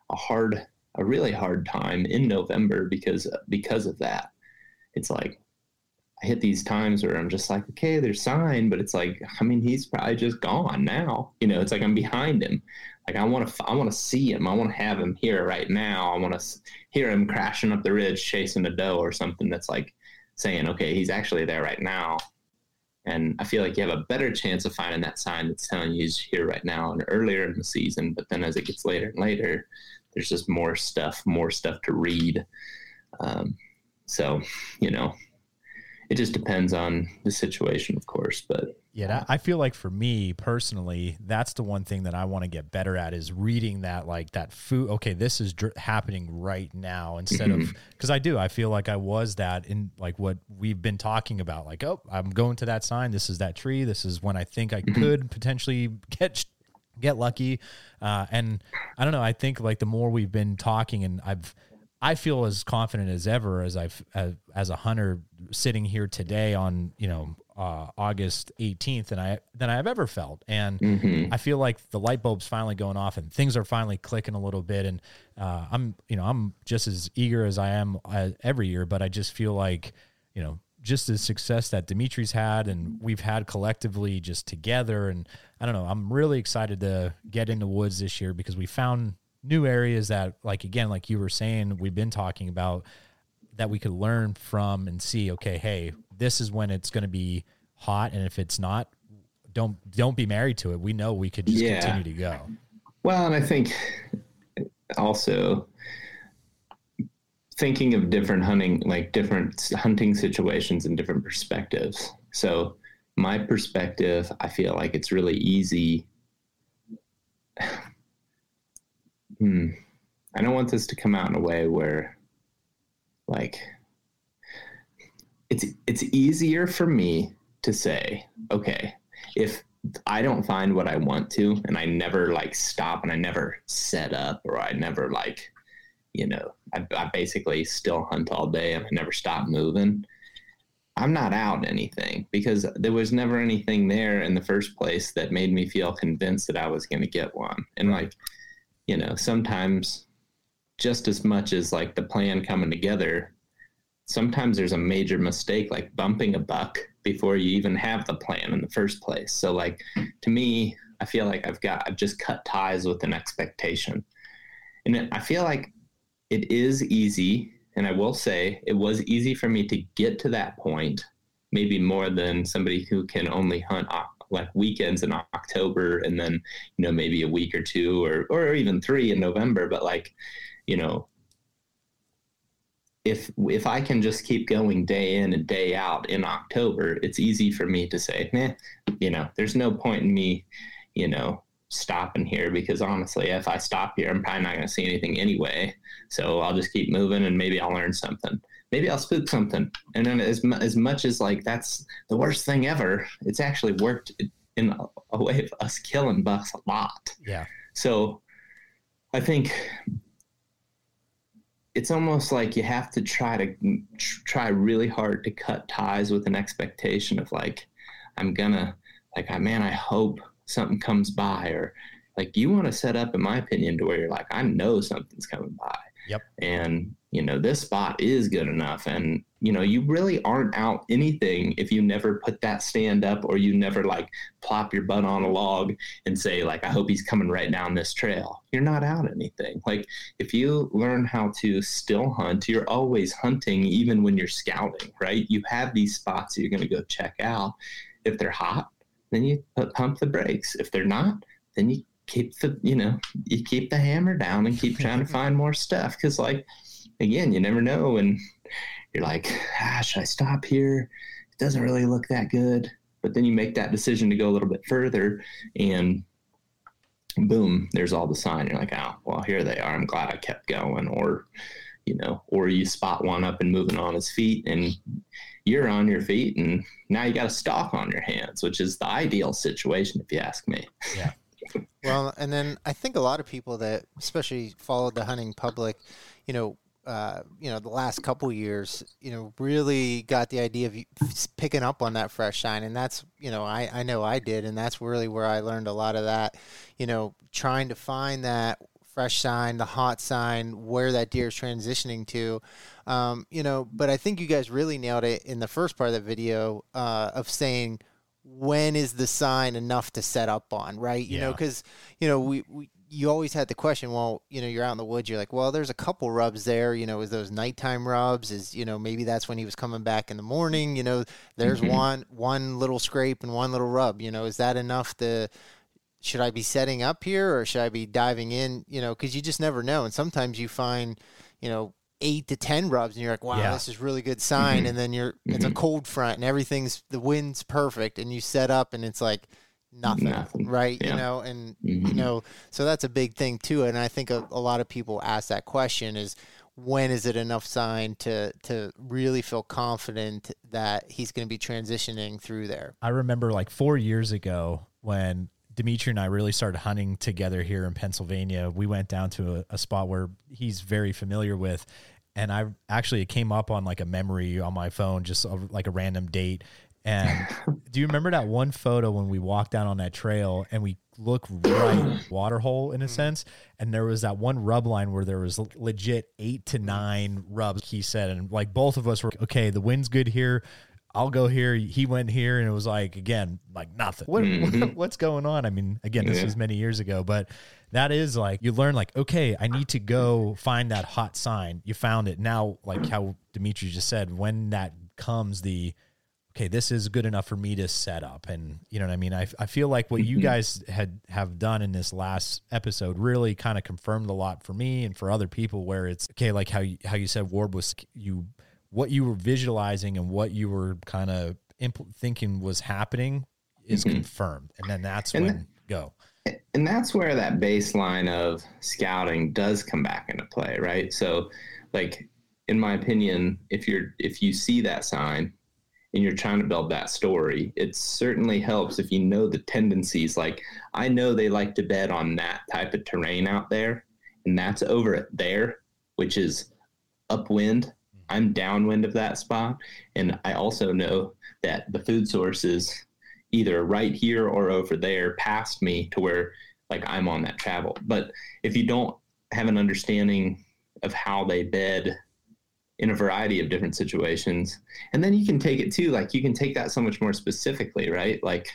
a really hard time in November because of that. It's like I hit these times where I'm just like, okay, there's sign, but it's like, I mean, he's probably just gone now. You know, it's like I'm behind him. Like I want to see him. I want to have him here right now. I want to hear him crashing up the ridge, chasing a doe or something that's like saying, okay, he's actually there right now. And I feel like you have a better chance of finding that sign that's telling you he's here right now and earlier in the season. But then as it gets later and later, there's just more stuff to read. So, you know, it just depends on the situation, of course. But yeah, I feel like for me personally, that's the one thing that I want to get better at is reading that, like that food. Okay, this is happening right now instead of, because I feel like I was that in like what we've been talking about. Like, oh, I'm going to that sign. This is that tree. This is when I think I could potentially get lucky. And I don't know. I think like the more we've been talking, and I feel as confident as ever as as a hunter sitting here today on, you know, August 18th than I've ever felt. And I feel like the light bulb's finally going off and things are finally clicking a little bit. And I'm just as eager as I am every year, but I just feel like, you know, just the success that Dimitri's had and we've had collectively just together. And I don't know, I'm really excited to get in the woods this year because we found new areas that, like, again, like you were saying, we've been talking about that we could learn from and see, okay, hey, this is when it's going to be hot. And if it's not, don't be married to it. We know we could just continue to go. Well, and I think also thinking of different hunting situations and different perspectives. So my perspective, I feel like it's really easy. I don't want this to come out in a way where like it's easier for me to say, okay, if I don't find what I want to and I never like stop and I never set up or I never like, you know, I basically still hunt all day and I never stop moving, I'm not out anything because there was never anything there in the first place that made me feel convinced that I was going to get one. And like, you know, sometimes just as much as like the plan coming together, sometimes there's a major mistake, like bumping a buck before you even have the plan in the first place. So like, to me, I feel like I've just cut ties with an expectation. And I feel like it is easy. And I will say it was easy for me to get to that point, maybe more than somebody who can only hunt like weekends in October and then, you know, maybe a week or two or even 3 in November. But like, you know, if I can just keep going day in and day out in October, it's easy for me to say, you know, there's no point in me, you know, stopping here, because honestly, if I stop here, I'm probably not going to see anything anyway. So I'll just keep moving, and maybe I'll learn something. Maybe I'll spook something. And then as much as like that's the worst thing ever, it's actually worked in a way of us killing bucks a lot. Yeah. So I think it's almost like you have to try really hard to cut ties with an expectation of like, I'm gonna like, I hope something comes by, or like you want to set up, in my opinion, to where you're like, I know something's coming by. Yep. And, you know, this spot is good enough. And, you know, you really aren't out anything if you never put that stand up, or you never like plop your butt on a log and say like, I hope he's coming right down this trail. You're not out anything. Like if you learn how to still hunt, you're always hunting, even when you're scouting, right? You have these spots that you're going to go check out. If they're hot, then you pump the brakes. If they're not, then you keep the hammer down and keep trying to find more stuff. Cause like, again, you never know. And you're like, should I stop here? It doesn't really look that good. But then you make that decision to go a little bit further, and boom, there's all the sign. You're like, oh, well, here they are. I'm glad I kept going. Or, you know, or you spot one up and moving on his feet, and you're on your feet, and now you got a stalk on your hands, which is the ideal situation, if you ask me. Yeah. Well, and then I think a lot of people that especially followed the hunting public, the last couple years, really got the idea of picking up on that fresh sign. And that's, I know I did. And that's really where I learned a lot of that, trying to find that fresh sign, the hot sign, where that deer is transitioning to, but I think you guys really nailed it in the first part of the video of saying, when is the sign enough to set up on, right? Because, you always had the question, well, you're out in the woods, you're like, well, there's a couple rubs there, is those nighttime rubs, is, maybe that's when he was coming back in the morning, there's one little scrape and one little rub, is that enough should I be setting up here, or should I be diving in, because you just never know. And sometimes you find, 8 to 10 rubs and you're like, wow, this is really good sign. And then it's a cold front and the wind's perfect, and you set up and it's like nothing. Right. Yeah. So that's a big thing too. And I think a lot of people ask that question is, when is it enough sign to really feel confident that he's going to be transitioning through there? I remember like 4 years ago when Dimitri and I really started hunting together here in Pennsylvania. We went down to a spot where he's very familiar with, and it came up on like a memory on my phone, just like a random date. And do you remember that one photo when we walked down on that trail and we look right water hole in a sense, and there was that one rub line where there was legit 8 to 9 rubs, he said, and like both of us were, okay, the wind's good here, I'll go here. He went here, and it was like, again, like nothing. What's going on? I mean, again, this was many years ago, but that is like, you learn like, okay, I need to go find that hot sign. You found it. Now, like how Dimitri just said, when that comes, okay, this is good enough for me to set up. And you know what I mean? I feel like what you guys have done in this last episode really kind of confirmed a lot for me and for other people, where it's okay, like how you said, Ward, was what you were visualizing and what you were kind of thinking was happening is confirmed. And then that's go. And that's where that baseline of scouting does come back into play, right? So like, in my opinion, if you see that sign and you're trying to build that story, it certainly helps if you know the tendencies. Like, I know they like to bed on that type of terrain out there, and that's over at there, which is upwind. I'm downwind of that spot. And I also know that the food source is either right here or over there past me, to where like I'm on that travel. But if you don't have an understanding of how they bed in a variety of different situations, and then you can take it too, like you can take that so much more specifically, right? Like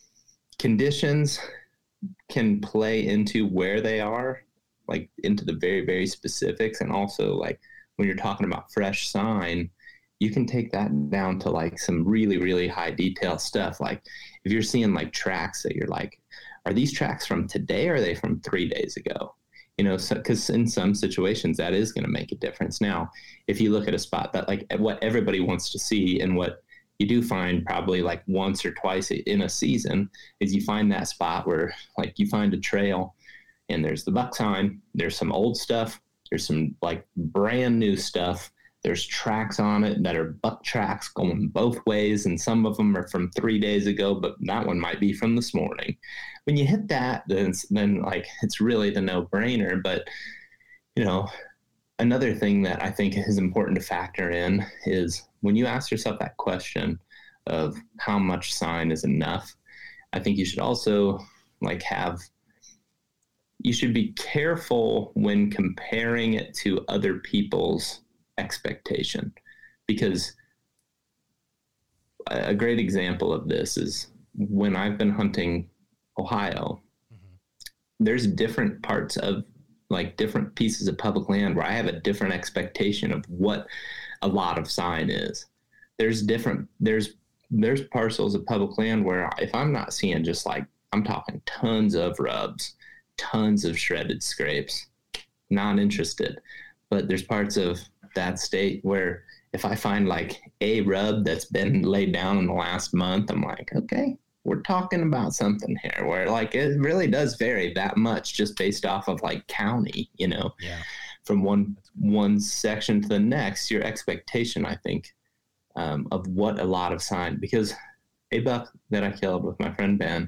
conditions can play into where they are, like into the very, very specifics. And also like, when you're talking about fresh sign, you can take that down to like some really, really high detail stuff. Like if you're seeing like tracks that you're like, are these tracks from today or are they from 3 days ago? you know, because in some situations that is going to make a difference. Now, if you look at a spot that like what everybody wants to see and what you do find probably like once or twice in a season is you find that spot where like you find a trail and there's the buck sign, there's some old stuff, there's some like brand new stuff. There's tracks on it that are buck tracks going both ways, and some of them are from 3 days ago, but that one might be from this morning. When you hit that, then like it's really the no-brainer. But, you know, another thing that I think is important to factor in is when you ask yourself that question of how much sign is enough, I think you should also like you should be careful when comparing it to other people's expectation, because a great example of this is when I've been hunting Ohio, there's different parts of like different pieces of public land where I have a different expectation of what a lot of sign is. There's parcels of public land where if I'm not seeing just like, I'm talking tons of rubs, tons of shredded scrapes, not interested. But there's parts of that state where if I find like a rub that's been laid down in the last month, I'm like, okay, we're talking about something here where like it really does vary that much just based off of like county, you know, from one section to the next, your expectation, I think, of what a lot of sign, because a buck that I killed with my friend Ben,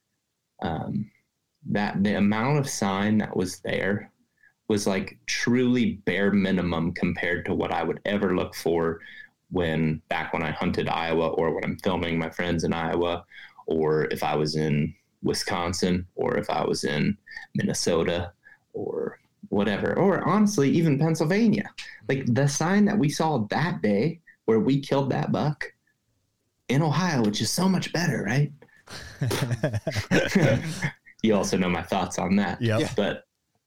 that the amount of sign that was there was like truly bare minimum compared to what I would ever look for back when I hunted Iowa, or when I'm filming my friends in Iowa, or if I was in Wisconsin, or if I was in Minnesota or whatever, or honestly, even Pennsylvania. Like the sign that we saw that day where we killed that buck in Ohio, which is so much better, right? You also know my thoughts on that. Yep. But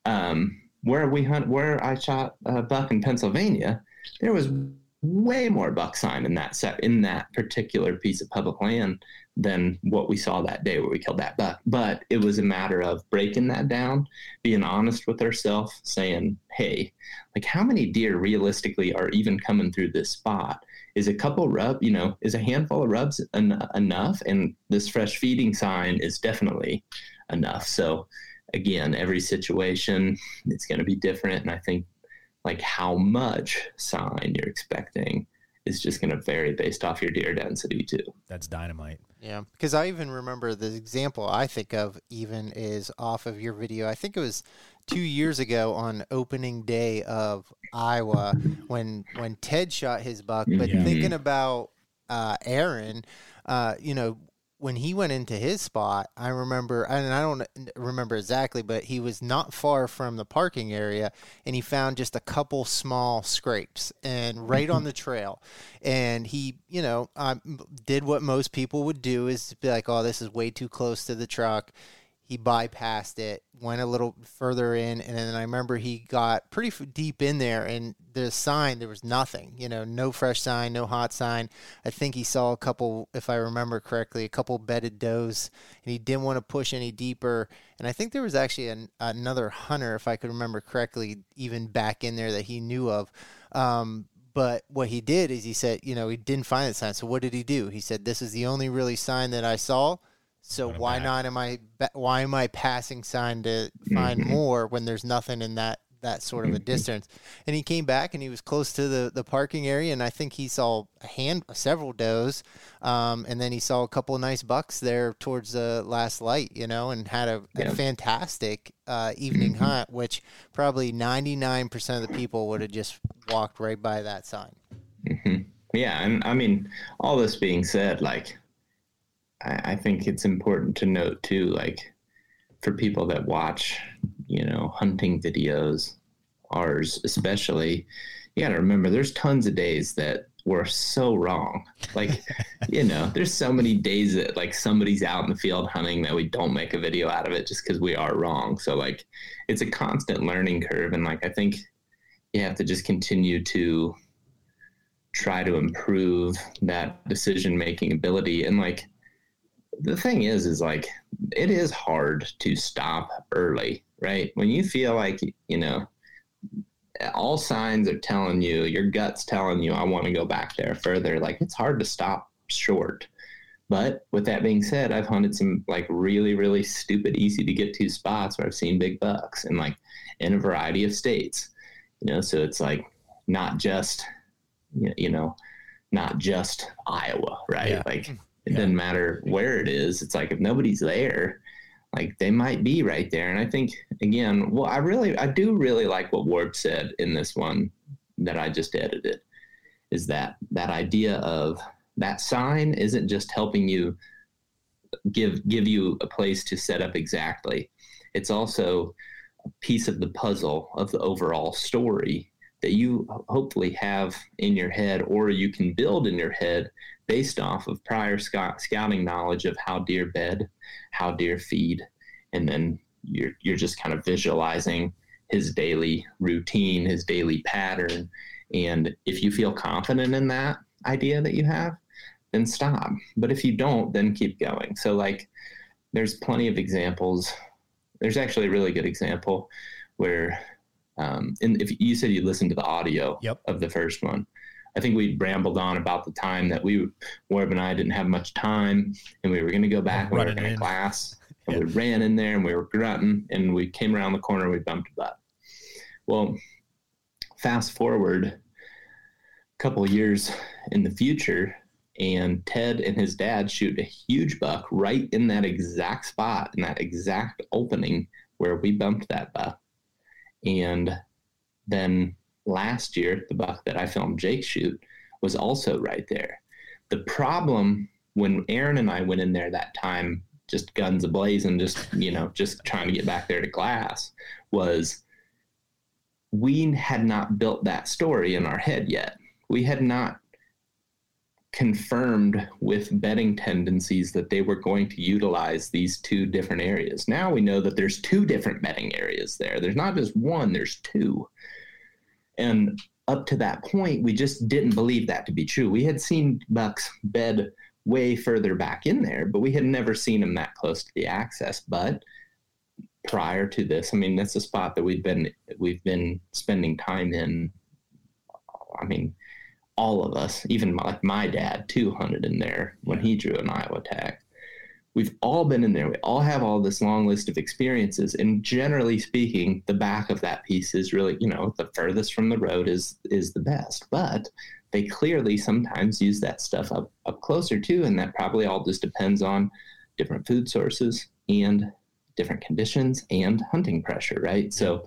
where I shot a buck in Pennsylvania, there was way more buck sign in that particular piece of public land than what we saw that day where we killed that buck. But it was a matter of breaking that down, being honest with ourselves, saying, hey, like how many deer realistically are even coming through this spot? Is a handful of rubs enough? And this fresh feeding sign is definitely enough. So again, every situation, it's going to be different. And I think like how much sign you're expecting is just going to vary based off your deer density too. That's dynamite. Yeah, because I even remember the example I think of even is off of your video. I think it was 2 years ago on opening day of Iowa when Ted shot his buck. But thinking about Aaron, when he went into his spot, I remember, and I don't remember exactly, but he was not far from the parking area, and he found just a couple small scrapes and right on the trail. And he, did what most people would do, is be like, oh, this is way too close to the truck. He bypassed it, went a little further in, and then I remember he got pretty deep in there, and the sign, there was nothing, no fresh sign, no hot sign. I think he saw a couple, if I remember correctly, a couple bedded does, and he didn't want to push any deeper. And I think there was actually another hunter, if I could remember correctly, even back in there that he knew of. But what he did is he said, he didn't find that sign. So what did he do? He said, this is the only really sign that I saw. So why am I passing sign to find more when there's nothing in that sort of a distance? And he came back and he was close to the parking area, and I think he saw several does, and then he saw a couple of nice bucks there towards the last light, and had a fantastic evening hunt, which probably 99% of the people would have just walked right by that sign. Mm-hmm. Yeah, and I mean, all this being said, like, I think it's important to note too, like for people that watch, hunting videos, ours especially, you got to remember there's tons of days that we're so wrong. Like, there's so many days that like somebody's out in the field hunting that we don't make a video out of it just because we are wrong. So like it's a constant learning curve. And like, I think you have to just continue to try to improve that decision-making ability. And like, the thing is like, it is hard to stop early, right? When you feel like, all signs are telling you, your gut's telling you, I want to go back there further. Like, it's hard to stop short. But with that being said, I've hunted some like really, really stupid, easy to get to spots where I've seen big bucks and like in a variety of states, so it's like not just, not just Iowa, right? Yeah. Like it doesn't matter where it is. It's like, if nobody's there, like they might be right there. And I think, again, well, I do really like what Ward said in this one that I just edited, is that idea of that sign isn't just helping you give you a place to set up exactly. It's also a piece of the puzzle of the overall story that you hopefully have in your head, or you can build in your head based off of prior scouting knowledge of how deer bed, how deer feed, and then you're just kind of visualizing his daily routine, his daily pattern. And if you feel confident in that idea that you have, then stop. But if you don't, then keep going. So like, there's plenty of examples. There's actually a really good example where, and if you said you listened to the audio of the first one, I think we rambled on about the time that Warb and I didn't have much time, and we were going to go back and we were in class, and we ran in there and we were grunting, and we came around the corner and we bumped a buck. Well, fast forward a couple of years in the future, and Ted and his dad shoot a huge buck right in that exact spot, in that exact opening where we bumped that buck. And then last year, the buck that I filmed Jake shoot was also right there. The problem when Aaron and I went in there that time, just guns a-blazing, just trying to get back there to class, was we had not built that story in our head yet. We had not confirmed with bedding tendencies that they were going to utilize these two different areas. Now we know that there's two different bedding areas there. There's not just one, there's two. And up to that point, we just didn't believe that to be true. We had seen bucks bed way further back in there, but we had never seen them that close to the access. But prior to this, I mean, that's a spot that we've been spending time in. I mean, all of us, even my dad too, hunted in there when he drew an Iowa tag. We've all been in there. We all have all this long list of experiences. And generally speaking, the back of that piece is really, the furthest from the road is the best. But they clearly sometimes use that stuff up closer too. And that probably all just depends on different food sources and different conditions and hunting pressure, right? So,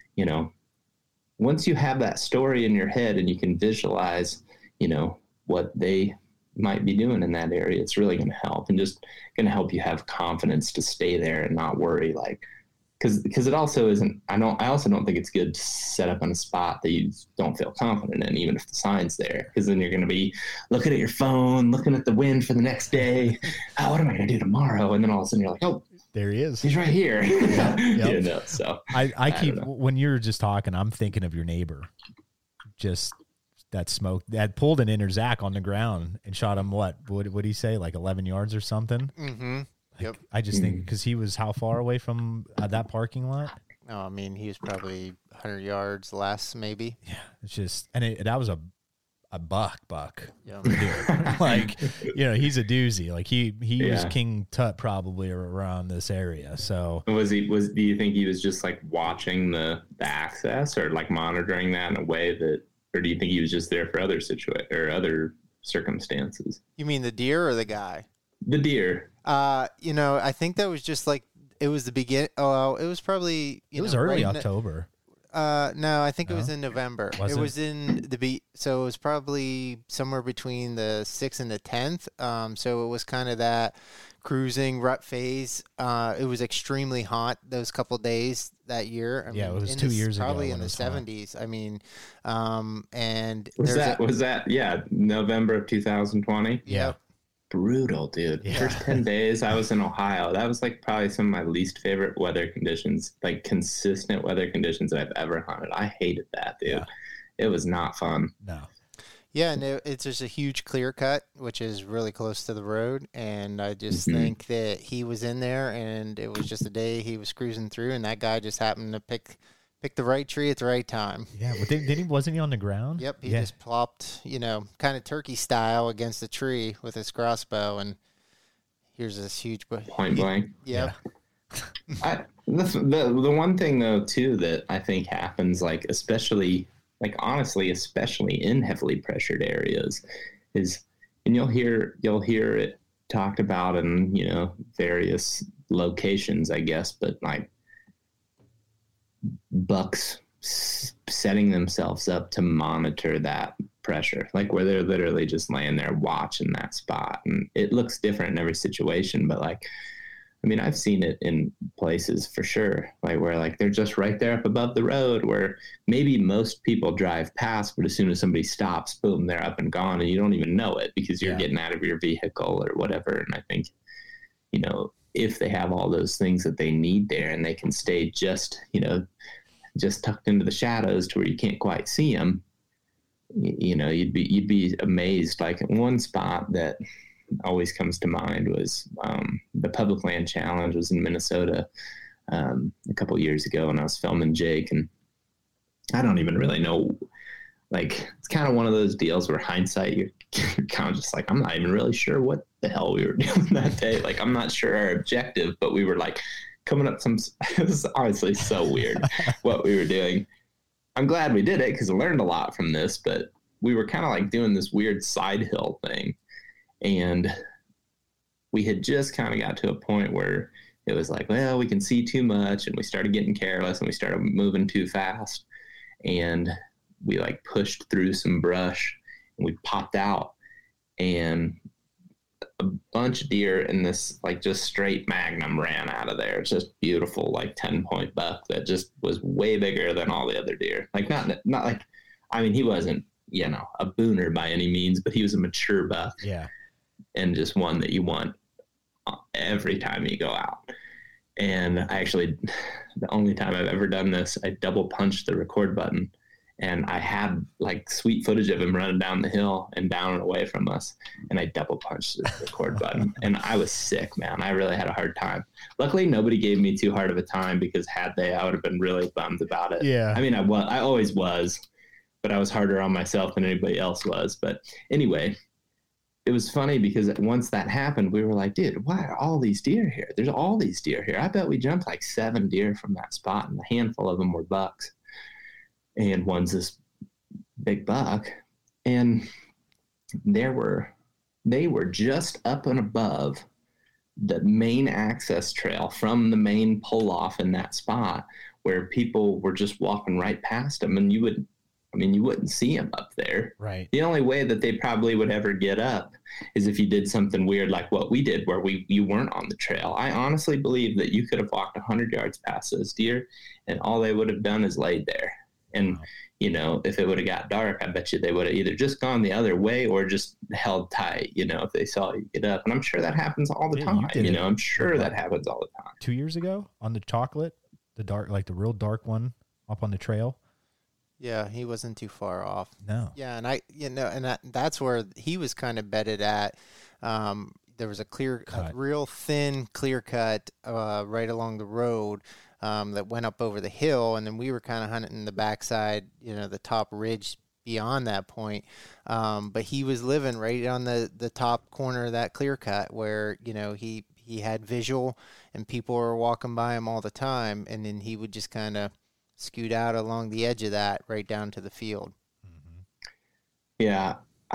once you have that story in your head and you can visualize, what they might be doing in that area, it's really going to help, and just going to help you have confidence to stay there and not worry, like, because it also isn't, I also don't think it's good to set up on a spot that you don't feel confident in, even if the sign's there, because then you're going to be looking at your phone, looking at the wind for the next day. Oh, what am I going to do tomorrow? And then all of a sudden you're like, oh, there he is. He's right here. Yep. So I keep, when you're just talking, I'm thinking of your neighbor. Just that smoke that pulled an inner Zach on the ground and shot him. What would he say? Like 11 yards or something? Mm-hmm. Yep. I just think because he was how far away from that parking lot? No, I mean, he was probably 100 yards less, maybe. Yeah. It's just, and that was a buck. Yeah. Like, he's a doozy. Like he was King Tut probably around this area. So do you think he was just like watching the access, or like monitoring that in a way that, or do you think he was just there for other other circumstances? You mean the deer or the guy? The deer. I think that was just like, it was the beginning. Oh, it was probably, it was early October. No, I think it was in November. Was it was in so it was probably somewhere between the 6th and the 10th. So it was kind of that cruising rut phase. It was extremely hot those couple days that year. I mean, it was 2 years ago. Probably in the 70s. Hot. I mean, and was that November of 2020? Yeah. Brutal, dude. Yeah. First 10 days I was in Ohio. That was like probably some of my least favorite weather conditions, like consistent weather conditions that I've ever hunted. I hated that, dude. Yeah. It was not fun. No. Yeah, and it's just a huge clear cut, which is really close to the road. And I just think that he was in there, and it was just a day he was cruising through, and that guy just happened to pick the right tree at the right time. Yeah, but wasn't he on the ground? Yep, he just plopped, kind of turkey style against the tree with his crossbow, and here's this huge point blank. Yep. Yeah. The one thing though too that I think happens, like especially in heavily pressured areas, is, and you'll hear it talked about in various locations, I guess, but like bucks setting themselves up to monitor that pressure, like where they're literally just laying there watching that spot, and it looks different in every situation, but like, I mean, I've seen it in places for sure, like where like they're just right there up above the road where maybe most people drive past, but as soon as somebody stops, boom, they're up and gone, and you don't even know it because you're getting out of your vehicle or whatever. And I think, if they have all those things that they need there and they can stay just tucked into the shadows to where you can't quite see them, you'd be amazed. Like one spot that always comes to mind was the Public Land Challenge was in Minnesota a couple of years ago, and I was filming Jake, and I don't even really know, like, it's kind of one of those deals where hindsight, you're kind of just like, I'm not even really sure what the hell we were doing that day. Like, I'm not sure our objective, but we were like coming up it was honestly so weird what we were doing. I'm glad we did it because I learned a lot from this, but we were kind of like doing this weird side hill thing. And we had just kind of got to a point where it was like, well, we can see too much. And we started getting careless and we started moving too fast. And we like pushed through some brush and we popped out, and a bunch of deer in this like just straight magnum ran out of there. It's just beautiful, like 10-point buck that just was way bigger than all the other deer. Like not like, I mean, he wasn't, a booner by any means, but he was a mature buck. Yeah. And just one that you want every time you go out. And the only time I've ever done this, I double punched the record button, and I had like sweet footage of him running down the hill and down and away from us. And I double punched the record button, and I was sick, man. I really had a hard time. Luckily, nobody gave me too hard of a time, because had they, I would have been really bummed about it. Yeah. I mean, I always was, but I was harder on myself than anybody else was. But anyway, it was funny because once that happened, we were like, dude, why are all these deer here? There's all these deer here. I bet we jumped like 7 deer from that spot, and a handful of them were bucks. And one's this big buck. And they were just up and above the main access trail from the main pull off in that spot, where people were just walking right past them, and you wouldn't see them up there. Right. The only way that they probably would ever get up is if you did something weird like what we did, where you weren't on the trail. I honestly believe that you could have walked 100 yards past those deer, and all they would have done is laid there. And, if it would have got dark, I bet you they would have either just gone the other way or just held tight, if they saw you get up. And I'm sure that happens all the time. I'm sure that happens all the time. 2 years ago on the chocolate, the dark, like the real dark one up on the trail. Yeah, he wasn't too far off. No. Yeah, and that's where he was kind of bedded at. There was a real thin clear cut right along the road that went up over the hill, and then we were kind of hunting the backside, the top ridge beyond that point. But he was living right on the top corner of that clear cut where, he had visual and people were walking by him all the time, and then he would just kind of scoot out along the edge of that right down to the field. Yeah,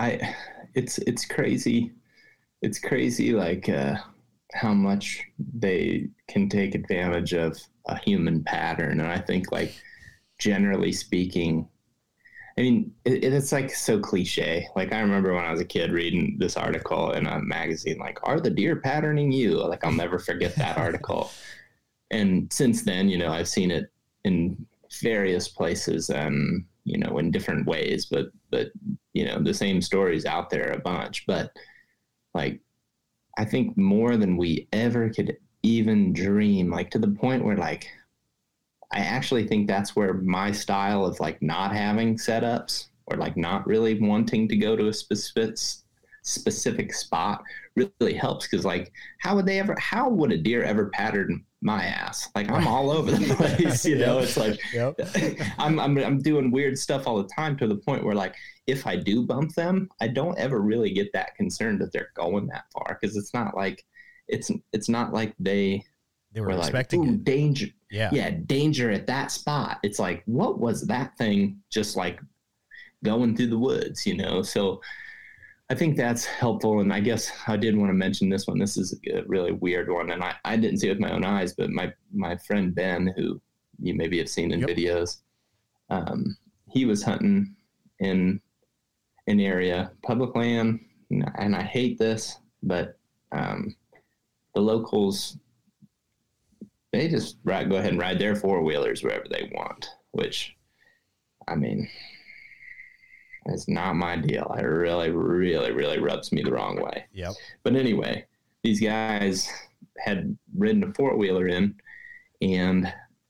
it's crazy. It's crazy, like how much they can take advantage of a human pattern. And I think, like, generally speaking, I mean, it's like so cliche. Like, I remember when I was a kid reading this article in a magazine, like, are the deer patterning you? Like, I'll never forget that article. And since then, I've seen it in various places and, in different ways, but, the same stories out there a bunch. But, like, I think more than we ever could even dream, like, to the point where, like, I actually think that's where my style of, like, not having setups or like not really wanting to go to a specific spot really helps. Cause like, how would a deer ever pattern my ass? Like I'm all over the place, you know, it's like, I'm doing weird stuff all the time, to the point where like, if I do bump them, I don't ever really get that concerned that they're going that far. Cause it's not like, it's not like they were expecting like, danger. Yeah. Danger at that spot. It's like, what was that thing just like going through the woods, you know? So I think that's helpful. And I guess I did want to mention this one. This is a really weird one. And I didn't see it with my own eyes, but my friend Ben, who you maybe have seen in videos, he was hunting in an area, public land. And I hate this, but the locals, they just go ahead and ride their four-wheelers wherever they want, which, I mean, it's not my deal. It really, really, really rubs me the wrong way. Yep. But anyway, these guys had ridden a four-wheeler in, and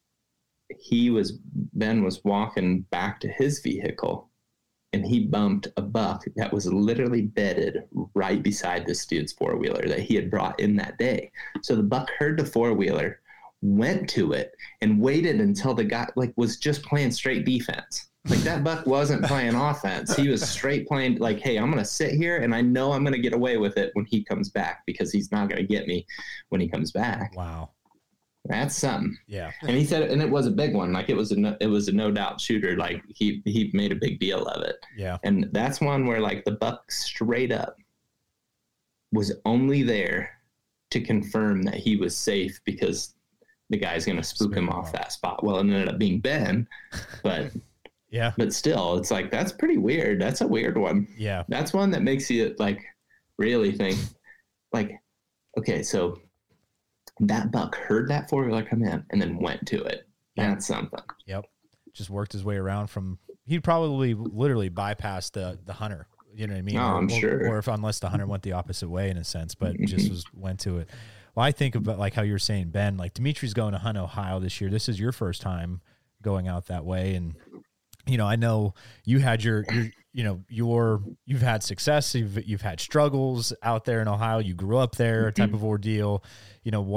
Ben was walking back to his vehicle, and he bumped a buck that was literally bedded right beside this dude's four-wheeler that he had brought in that day. So the buck heard the four-wheeler, went to it, and waited until the guy like was just playing straight defense. Like that buck wasn't playing offense. He was straight playing like, hey, I'm going to sit here and I know I'm going to get away with it when he comes back, because he's not going to get me when he comes back. Wow. That's something. Yeah. And he said, and it was a big one. Like it was a no doubt shooter. Like he made a big deal of it. Yeah. And that's one where like the buck straight up was only there to confirm that he was safe, because the guy's going to spook him off that spot. Well, it ended up being Ben, but yeah, but still, it's like, that's pretty weird. That's a weird one. Yeah. That's one that makes you like really think like, okay, so that buck heard that four-wheeler come in and then went to it. That's something. Yep. Just worked his way around he'd probably literally bypass the hunter. You know what I mean? Oh, I'm sure. Or unless the hunter went the opposite way in a sense, but just went to it. Well, I think about like how you were saying, Ben, like Dimitri's going to hunt Ohio this year. This is your first time going out that way. And, you know, I know you had you've had success. You've had struggles out there in Ohio. You grew up there, type of ordeal. You know,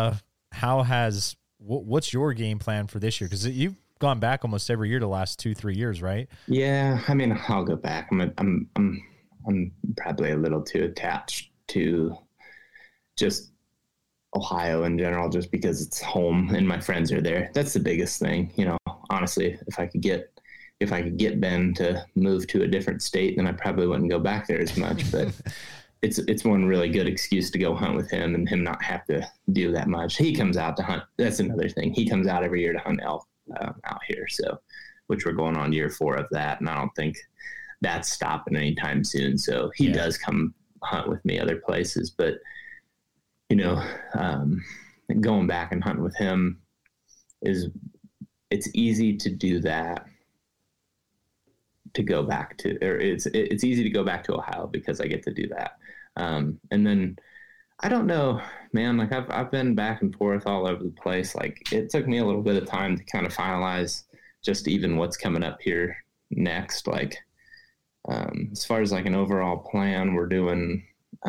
what's your game plan for this year? Cause you've gone back almost every year the last 2-3 years, right? Yeah. I mean, I'll go back. I'm probably a little too attached to just Ohio in general, just because it's home and my friends are there. That's the biggest thing. You know, honestly, if I could get Ben to move to a different state, then I probably wouldn't go back there as much, but it's one really good excuse to go hunt with him and him not have to do that much. He comes out to hunt. That's another thing. He comes out every year to hunt elk out here. So, which we're going on year 4 of that. And I don't think that's stopping anytime soon. So he does come hunt with me other places, but you know, going back and hunting with him it's easy to do that, to go back to, or it's easy to go back to Ohio because I get to do that. And then I don't know, man, like I've been back and forth all over the place. Like it took me a little bit of time to kind of finalize just even what's coming up here next. Like, as far as like an overall plan, we're doing,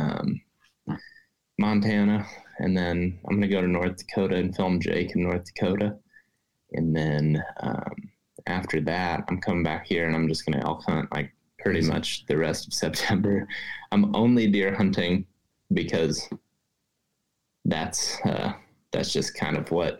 Montana, and then I'm going to go to North Dakota and film Jake in North Dakota. And then, after that, I'm coming back here and I'm just going to elk hunt like pretty much the rest of September. I'm only deer hunting because that's just kind of what,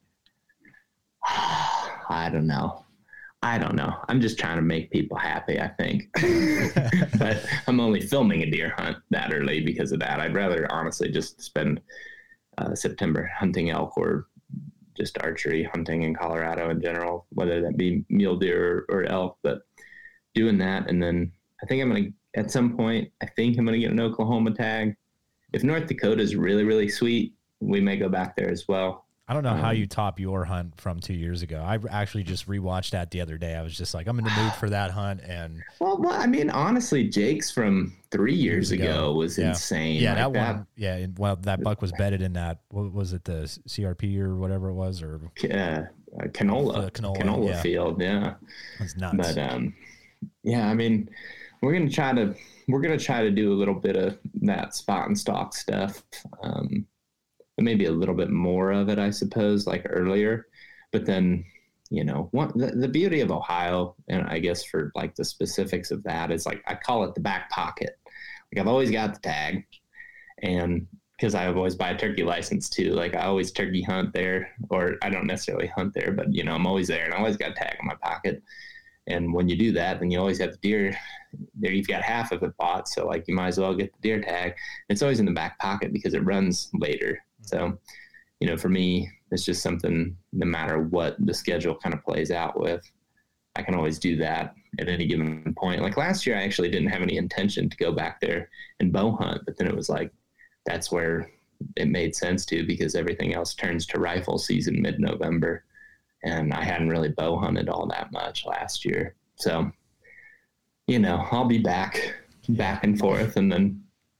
I don't know. I'm just trying to make people happy, I think. But I'm only filming a deer hunt that early because of that. I'd rather honestly just spend September hunting elk or just archery hunting in Colorado in general, whether that be mule deer or elk, but doing that. And then I think I'm going to, at some point, get an Oklahoma tag. If North Dakota is really, really sweet, we may go back there as well. I don't know how you top your hunt from 2 years ago. I actually just rewatched that the other day. I was just like, I'm in the mood for that hunt. And well, I mean, honestly, Jake's from 3 years ago was insane. Yeah, like that one. Yeah, well, that buck was bedded in that. What was it? The CRP or whatever it was, or canola field. field. Yeah, it's nuts. But Yeah, I mean, we're gonna try to do a little bit of that spot and stalk stuff, maybe a little bit more of it, I suppose, like earlier. But then, the beauty of Ohio, and I guess for like the specifics of that, is like I call it the back pocket. Like I've always got the tag, and because I always buy a turkey license too. Like I always turkey hunt there, or I don't necessarily hunt there, but I'm always there, and I always got a tag in my pocket. And when you do that, then you always have the deer there. You've got half of it bought. So like you might as well get the deer tag. It's always in the back pocket because it runs later. So, for me, it's just something, no matter what the schedule kind of plays out with, I can always do that at any given point. Like last year, I actually didn't have any intention to go back there and bow hunt, but then it was like, that's where it made sense to, because everything else turns to rifle season mid-November. And I hadn't really bow hunted all that much last year. So, I'll be back and forth. And then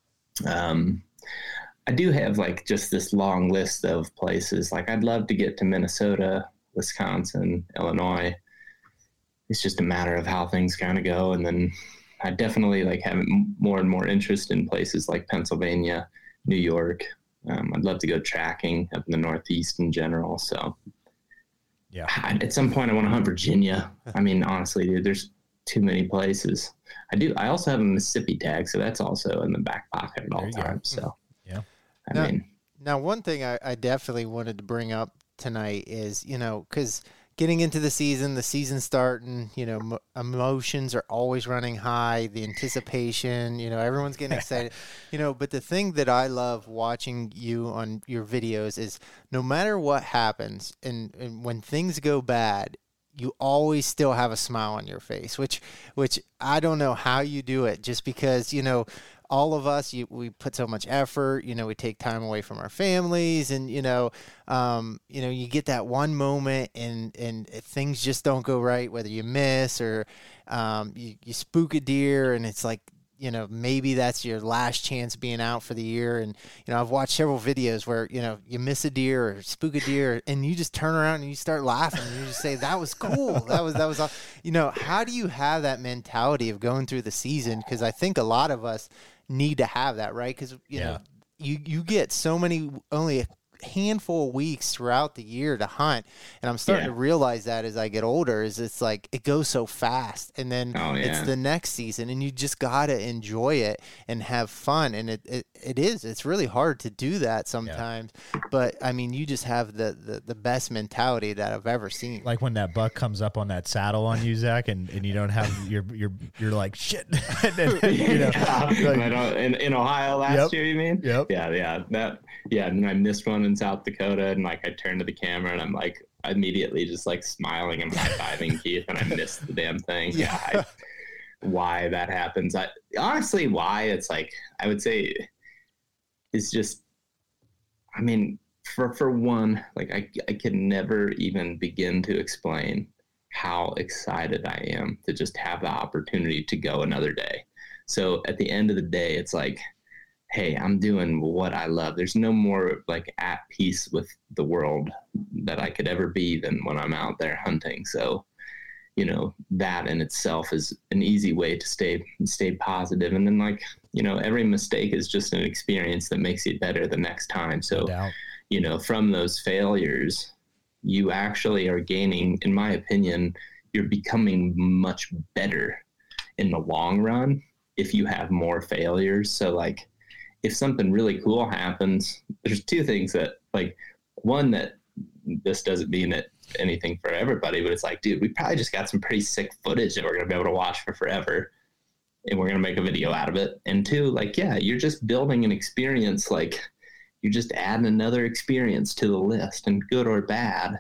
I do have like just this long list of places. Like I'd love to get to Minnesota, Wisconsin, Illinois. It's just a matter of how things kind of go. And then I definitely like have more and more interest in places like Pennsylvania, New York. I'd love to go tracking up in the Northeast in general. So, yeah. At some point, I want to hunt Virginia. I mean, honestly, dude, there's too many places. I also have a Mississippi tag, so that's also in the back pocket at all times. So, yeah. Now, one thing I definitely wanted to bring up tonight is, because getting into the season starting, emotions are always running high, the anticipation, everyone's getting excited, but the thing that I love watching you on your videos is no matter what happens and when things go bad, you always still have a smile on your face, which I don't know how you do it, just because, all of us, we put so much effort, we take time away from our families, and, you get that one moment and things just don't go right, whether you miss or you spook a deer, and it's like, maybe that's your last chance being out for the year. And, I've watched several videos where, you miss a deer or spook a deer and you just turn around and you start laughing and you just say, that was cool. That was, how do you have that mentality of going through the season? Cause I think a lot of us need to have that, right? Cause you get so many, only a handful of weeks throughout the year to hunt, and I'm starting to realize that as I get older, is it's like it goes so fast, and then it's the next season, and you just gotta enjoy it and have fun. And it's really hard to do that sometimes, but I mean, you just have the best mentality that I've ever seen. Like when that buck comes up on that saddle on you, Zach, and you don't have you're like shit. And then, in Ohio last year, you mean? Yep. And I missed one in South Dakota, and like I turned to the camera and I'm like immediately just like smiling and high-fiving Keith, and I missed the damn thing. Why that happens, why it's like, I would say it's just, I mean, for one, like I can never even begin to explain how excited I am to just have the opportunity to go another day. So at the end of the day, it's like, hey, I'm doing what I love. There's no more like at peace with the world that I could ever be than when I'm out there hunting. So, that in itself is an easy way to stay positive. And then like, every mistake is just an experience that makes you better the next time. So, from those failures, you actually are gaining, in my opinion, you're becoming much better in the long run if you have more failures. So like, if something really cool happens, there's two things that, like, one, that this doesn't mean that anything for everybody, but it's like, dude, we probably just got some pretty sick footage that we're going to be able to watch for forever, and we're going to make a video out of it. And two, like, you're just building an experience. Like, you're just adding another experience to the list, and good or bad,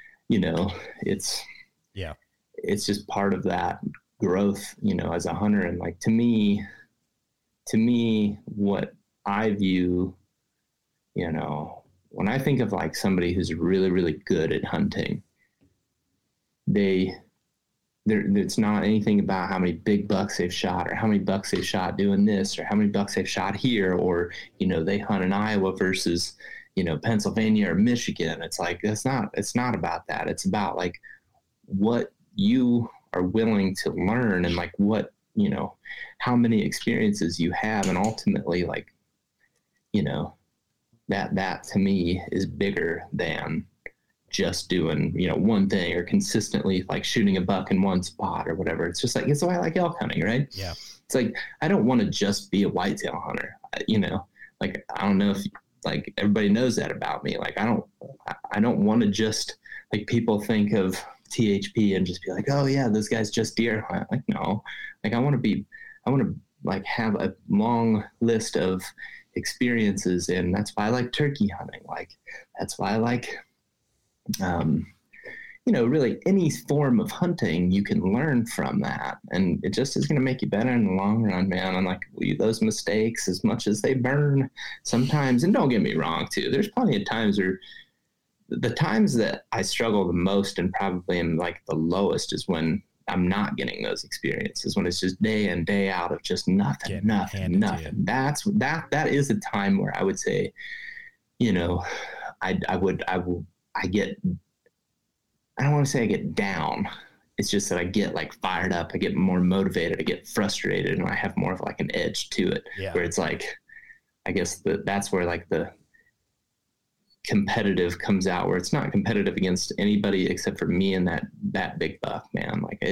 it's just part of that growth, as a hunter. And like, to me, what I view, when I think of like somebody who's really, really good at hunting, it's not anything about how many big bucks they've shot or how many bucks they've shot doing this or how many bucks they've shot here, or, they hunt in Iowa versus, Pennsylvania or Michigan. It's like, it's not about that. It's about like what you are willing to learn, and like what, you know, how many experiences you have. And ultimately, like, you know, that to me is bigger than just doing, you know, one thing or consistently like shooting a buck in one spot or whatever. It's just like, it's why I like elk hunting, right? Yeah. It's like, I don't want to just be a whitetail hunter, you know, like, I don't know if like everybody knows that about me. Like, I don't want to just, like, people think of THP and just be like, oh yeah, those guys just deer hunt. Like, no, like I want to like have a long list of experiences. And that's why I like turkey hunting. Like, that's why I like, you know, really any form of hunting, you can learn from that. And it just is going to make you better in the long run, man. And like those mistakes, as much as they burn sometimes, and don't get me wrong too, there's plenty of times where the times that I struggle the most and probably am like the lowest is when I'm not getting those experiences, when it's just day in, day out of just nothing. That is a time where I would say, you know, I don't want to say I get down. It's just that I get like fired up. I get more motivated. I get frustrated, and I have more of like an edge to it, where it's like, I guess that's where like the competitive comes out, where it's not competitive against anybody except for me and that big buck, man. Like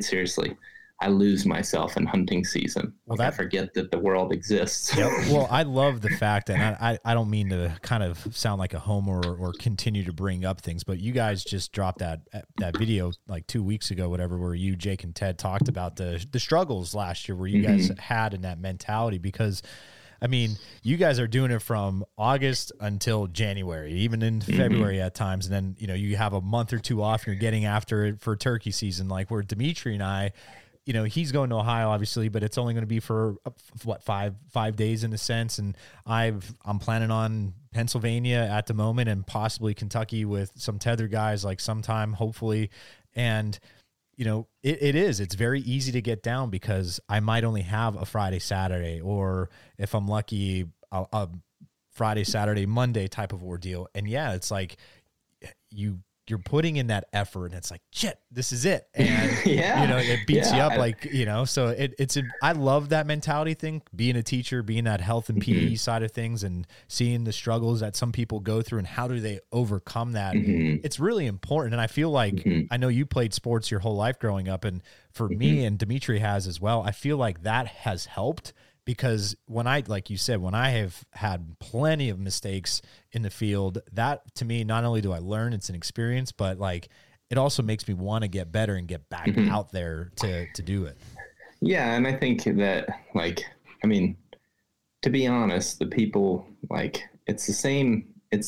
I lose myself in hunting season. Well, I forget that the world exists. Yep. Well, I love the fact, and I don't mean to kind of sound like a homer or continue to bring up things, but you guys just dropped that video like 2 weeks ago, whatever, where you, Jake, and Ted talked about the struggles last year where you guys had in that mentality. Because I mean, you guys are doing it from August until January, even in February at times. And then, you know, you have a month or two off, and you're getting after it for turkey season. Like where Dimitri and I, you know, he's going to Ohio, obviously, but it's only going to be for what, five days in a sense. And I'm planning on Pennsylvania at the moment, and possibly Kentucky with some tether guys, like sometime, hopefully. And, you know, it's very easy to get down because I might only have a Friday, Saturday, or if I'm lucky, a Friday, Saturday, Monday type of ordeal. And yeah, it's like you're putting in that effort, and it's like, shit, this is it. And, you know, it beats you up, like, you know, so I love that mentality thing, being a teacher, being that health and PE side of things, and seeing the struggles that some people go through and how do they overcome that. It's really important. And I feel like, I know you played sports your whole life growing up, and for me, and Dimitri has as well, I feel like that has helped. Because like you said, when I have had plenty of mistakes in the field, that to me, not only do I learn, it's an experience, but like it also makes me want to get better and get back out there to do it. Yeah. And I think that, like, I mean, to be honest, the people, like, it's the same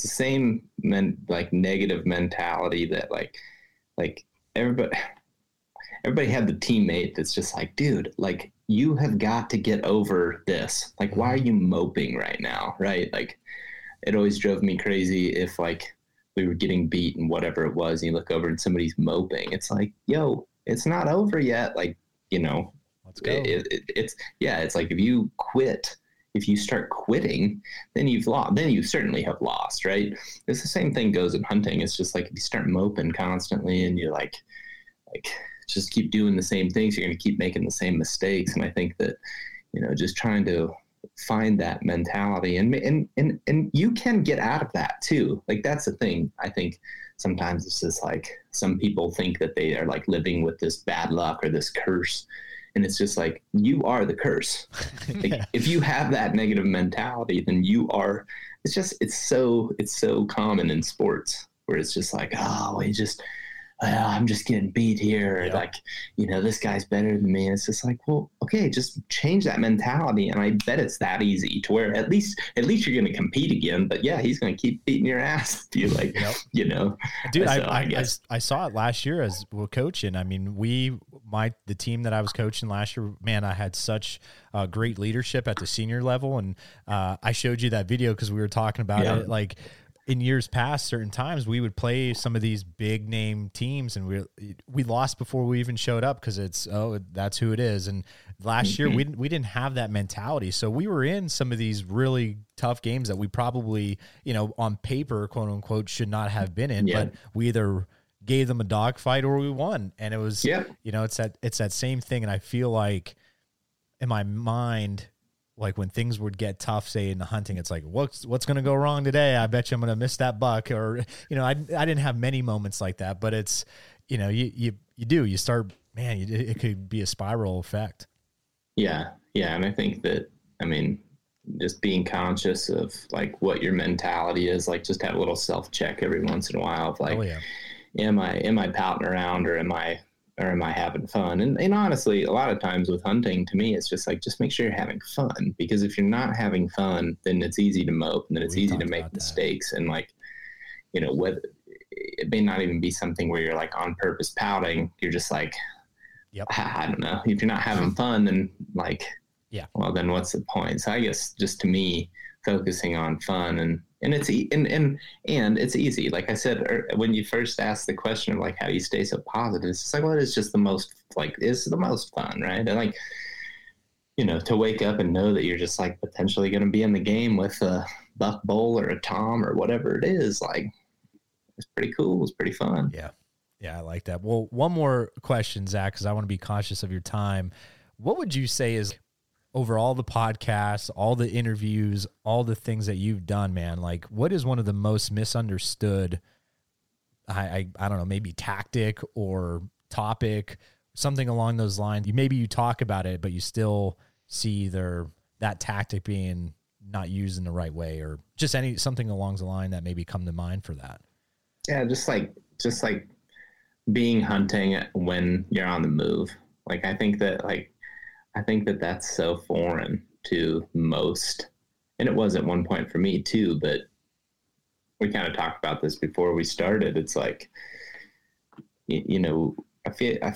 like negative mentality that like everybody had the teammate that's just like, dude, like, you have got to get over this. Like, why are you moping right now? Right. Like, it always drove me crazy if like we were getting beat and whatever it was, and you look over and somebody's moping. It's like, yo, it's not over yet. Like, you know, let's go. It's like, if you start quitting, then you've lost, then you certainly have lost. Right. It's the same thing goes in hunting. It's just like, if you start moping constantly and you're like, just keep doing the same things, you're going to keep making the same mistakes. And I think that, you know, just trying to find that mentality, and you can get out of that too. Like, that's the thing. I think sometimes it's just like, some people think that they are like living with this bad luck or this curse. And it's just like, you are the curse. Like, if you have that negative mentality, then you are, it's so common in sports where it's just like, oh, I'm just getting beat here. Yep. Like, you know, this guy's better than me. And it's just like, well, okay, just change that mentality. And I bet it's that easy to where at least you're going to compete again. But yeah, he's going to keep beating your ass if you like, you know. Dude, I saw it last year as we're coaching. I mean, the team that I was coaching last year, man, I had such great leadership at the senior level. And I showed you that video because we were talking about it. Like, in years past, certain times we would play some of these big name teams, and we lost before we even showed up because that's who it is. And last year we didn't have that mentality, so we were in some of these really tough games that we probably, you know, on paper, quote unquote, should not have been in, but we either gave them a dogfight or we won. And it was, yeah. you know, it's that same thing. And I feel like in my mind, like when things would get tough, say in the hunting, it's like, what's going to go wrong today? I bet you I'm going to miss that buck. Or, you know, I didn't have many moments like that, but it's, you know, you start, man, it could be a spiral effect. Yeah. Yeah. And I think that, I mean, just being conscious of like what your mentality is, like just have a little self check every once in a while of like, am I pouting around or am I having fun? And honestly, a lot of times with hunting, to me, it's just like, just make sure you're having fun, because if you're not having fun, then it's easy to mope and then it's easy to make mistakes. And like, you know, whether it may not even be something where you're like on purpose pouting, you're just like, I don't know. If you're not having fun, then like, well, then what's the point? So I guess just to me, focusing on fun and it's it's easy. Like I said, when you first asked the question of like, how do you stay so positive? It's just like, well, it's just the most fun, right? And like, you know, to wake up and know that you're just like potentially going to be in the game with a buck bull or a tom or whatever it is, like it's pretty cool. It's pretty fun. Yeah. Yeah. I like that. Well, one more question, Zach, because I want to be conscious of your time. What would you say is, over all the podcasts, all the interviews, all the things that you've done, man, like what is one of the most misunderstood, I don't know, maybe tactic or topic, something along those lines? Maybe you talk about it, but you still see that tactic being not used in the right way, or just something along the line that maybe come to mind for that. Yeah. Just like being hunting when you're on the move. Like, I think that that's so foreign to most, and it was at one point for me too, but we kind of talked about this before we started. It's like, you know, I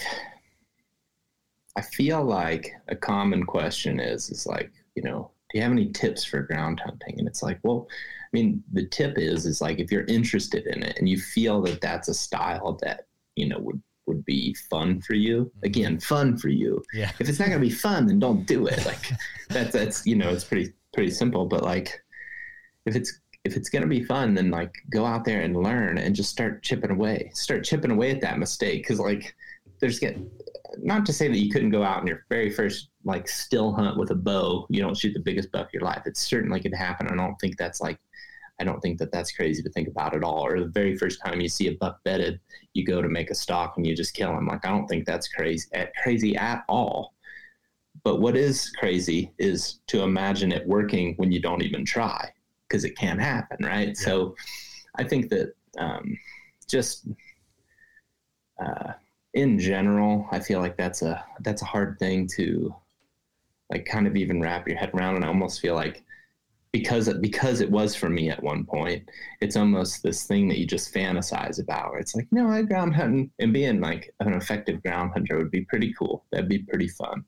feel like a common question is like, you know, do you have any tips for ground hunting? And it's like, well, I mean, the tip is like, if you're interested in it and you feel that that's a style that, you know, would be fun for you. Again, fun for you. Yeah. If it's not going to be fun, then don't do it. Like that's, you know, it's pretty simple, but like if it's going to be fun, then like go out there and learn and just start chipping away at that mistake. Cause like not to say that you couldn't go out in your very first like still hunt with a bow, you don't shoot the biggest buck of your life. It certainly could happen. I don't think that that's crazy to think about at all. Or the very first time you see a buck bedded, you go to make a stalk and you just kill him. Like, I don't think that's crazy at all. But what is crazy is to imagine it working when you don't even try, because it can happen, right? Yeah. So I think that in general, I feel like that's a hard thing to like kind of even wrap your head around. And I almost feel like, because it was for me at one point, it's almost this thing that you just fantasize about, where it's like, no, I ground hunting, and being like an effective ground hunter would be pretty cool. That'd be pretty fun.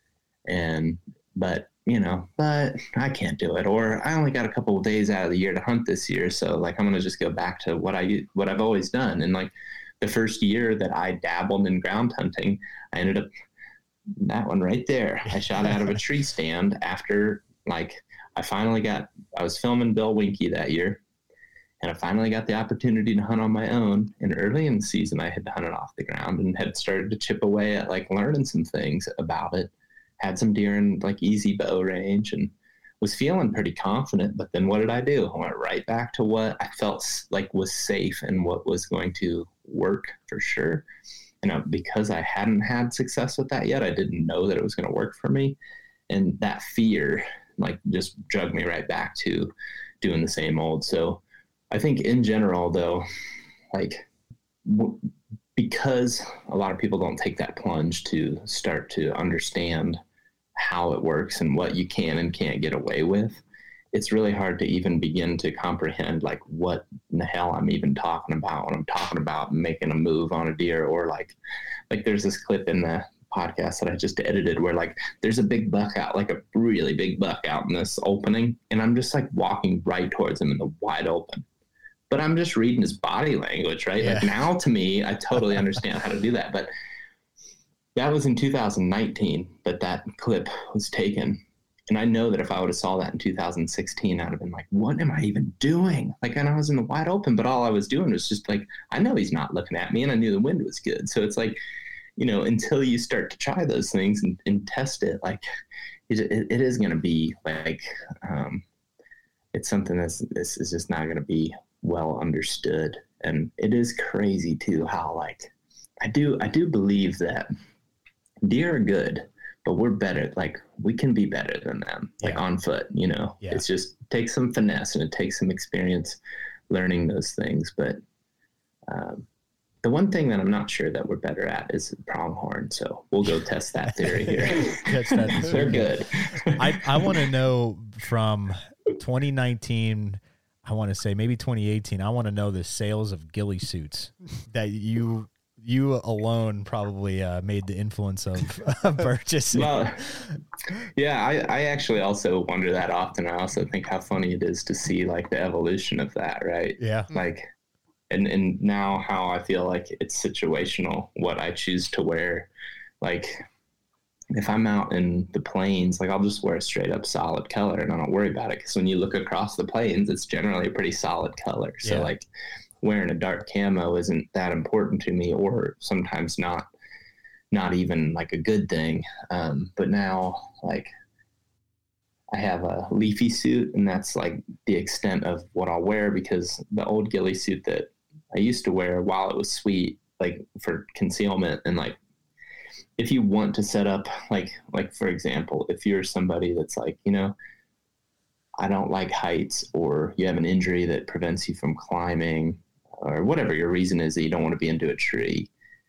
But I can't do it, or I only got a couple of days out of the year to hunt this year. So like, I'm going to just go back to what I've always done. And like the first year that I dabbled in ground hunting, I ended up that one right there. I shot out of a tree stand after like, I was filming Bill Winkie that year, and I finally got the opportunity to hunt on my own. And early in the season, I had hunted off the ground and had started to chip away at like learning some things about it. Had some deer in like easy bow range and was feeling pretty confident. But then what did I do? I went right back to what I felt like was safe and what was going to work for sure. And because I hadn't had success with that yet, I didn't know that it was going to work for me. And that fear like just drug me right back to doing the same old. So I think in general though, like because a lot of people don't take that plunge to start to understand how it works and what you can and can't get away with, it's really hard to even begin to comprehend like what in the hell I'm even talking about when I'm talking about making a move on a deer. Or like there's this clip in the podcast that I just edited where like there's a big buck out, like a really big buck out in this opening, and I'm just like walking right towards him in the wide open, but I'm just reading his body language, right? Yeah. Like now to me, I totally understand how to do that. But that was in 2019 that clip was taken. And I know that if I would have saw that in 2016, I'd have been like, what am I even doing? Like, and I was in the wide open, but all I was doing was just like, I know he's not looking at me, and I knew the wind was good. So it's like, you know, until you start to try those things and test it, like it is going to be like, it's something this is just not going to be well understood. And it is crazy too, how like, I do believe that deer are good, but we're better. Like, we can be better than them, like on foot, you know. It's just takes some finesse and it takes some experience learning those things. But the one thing that I'm not sure that we're better at is pronghorn. So we'll go test that theory here. They're good. I want to know from 2019, I want to say maybe 2018, I want to know the sales of ghillie suits that you alone probably made the influence of purchasing. Well, yeah, I actually also wonder that often. I also think how funny it is to see like the evolution of that, right? Yeah. Like, and now how I feel like it's situational, what I choose to wear. Like, if I'm out in the plains, like, I'll just wear a straight up solid color and I don't worry about it. Because when you look across the plains, it's generally a pretty solid color. So like, wearing a dark camo isn't that important to me, or sometimes not even like a good thing. But now, like, I have a leafy suit, and that's like the extent of what I'll wear, because the old ghillie suit that I used to wear, while it was sweet, like for concealment, and like, if you want to set up, like for example, if you're somebody that's like, you know, I don't like heights, or you have an injury that prevents you from climbing, or whatever your reason is that you don't want to be into a tree,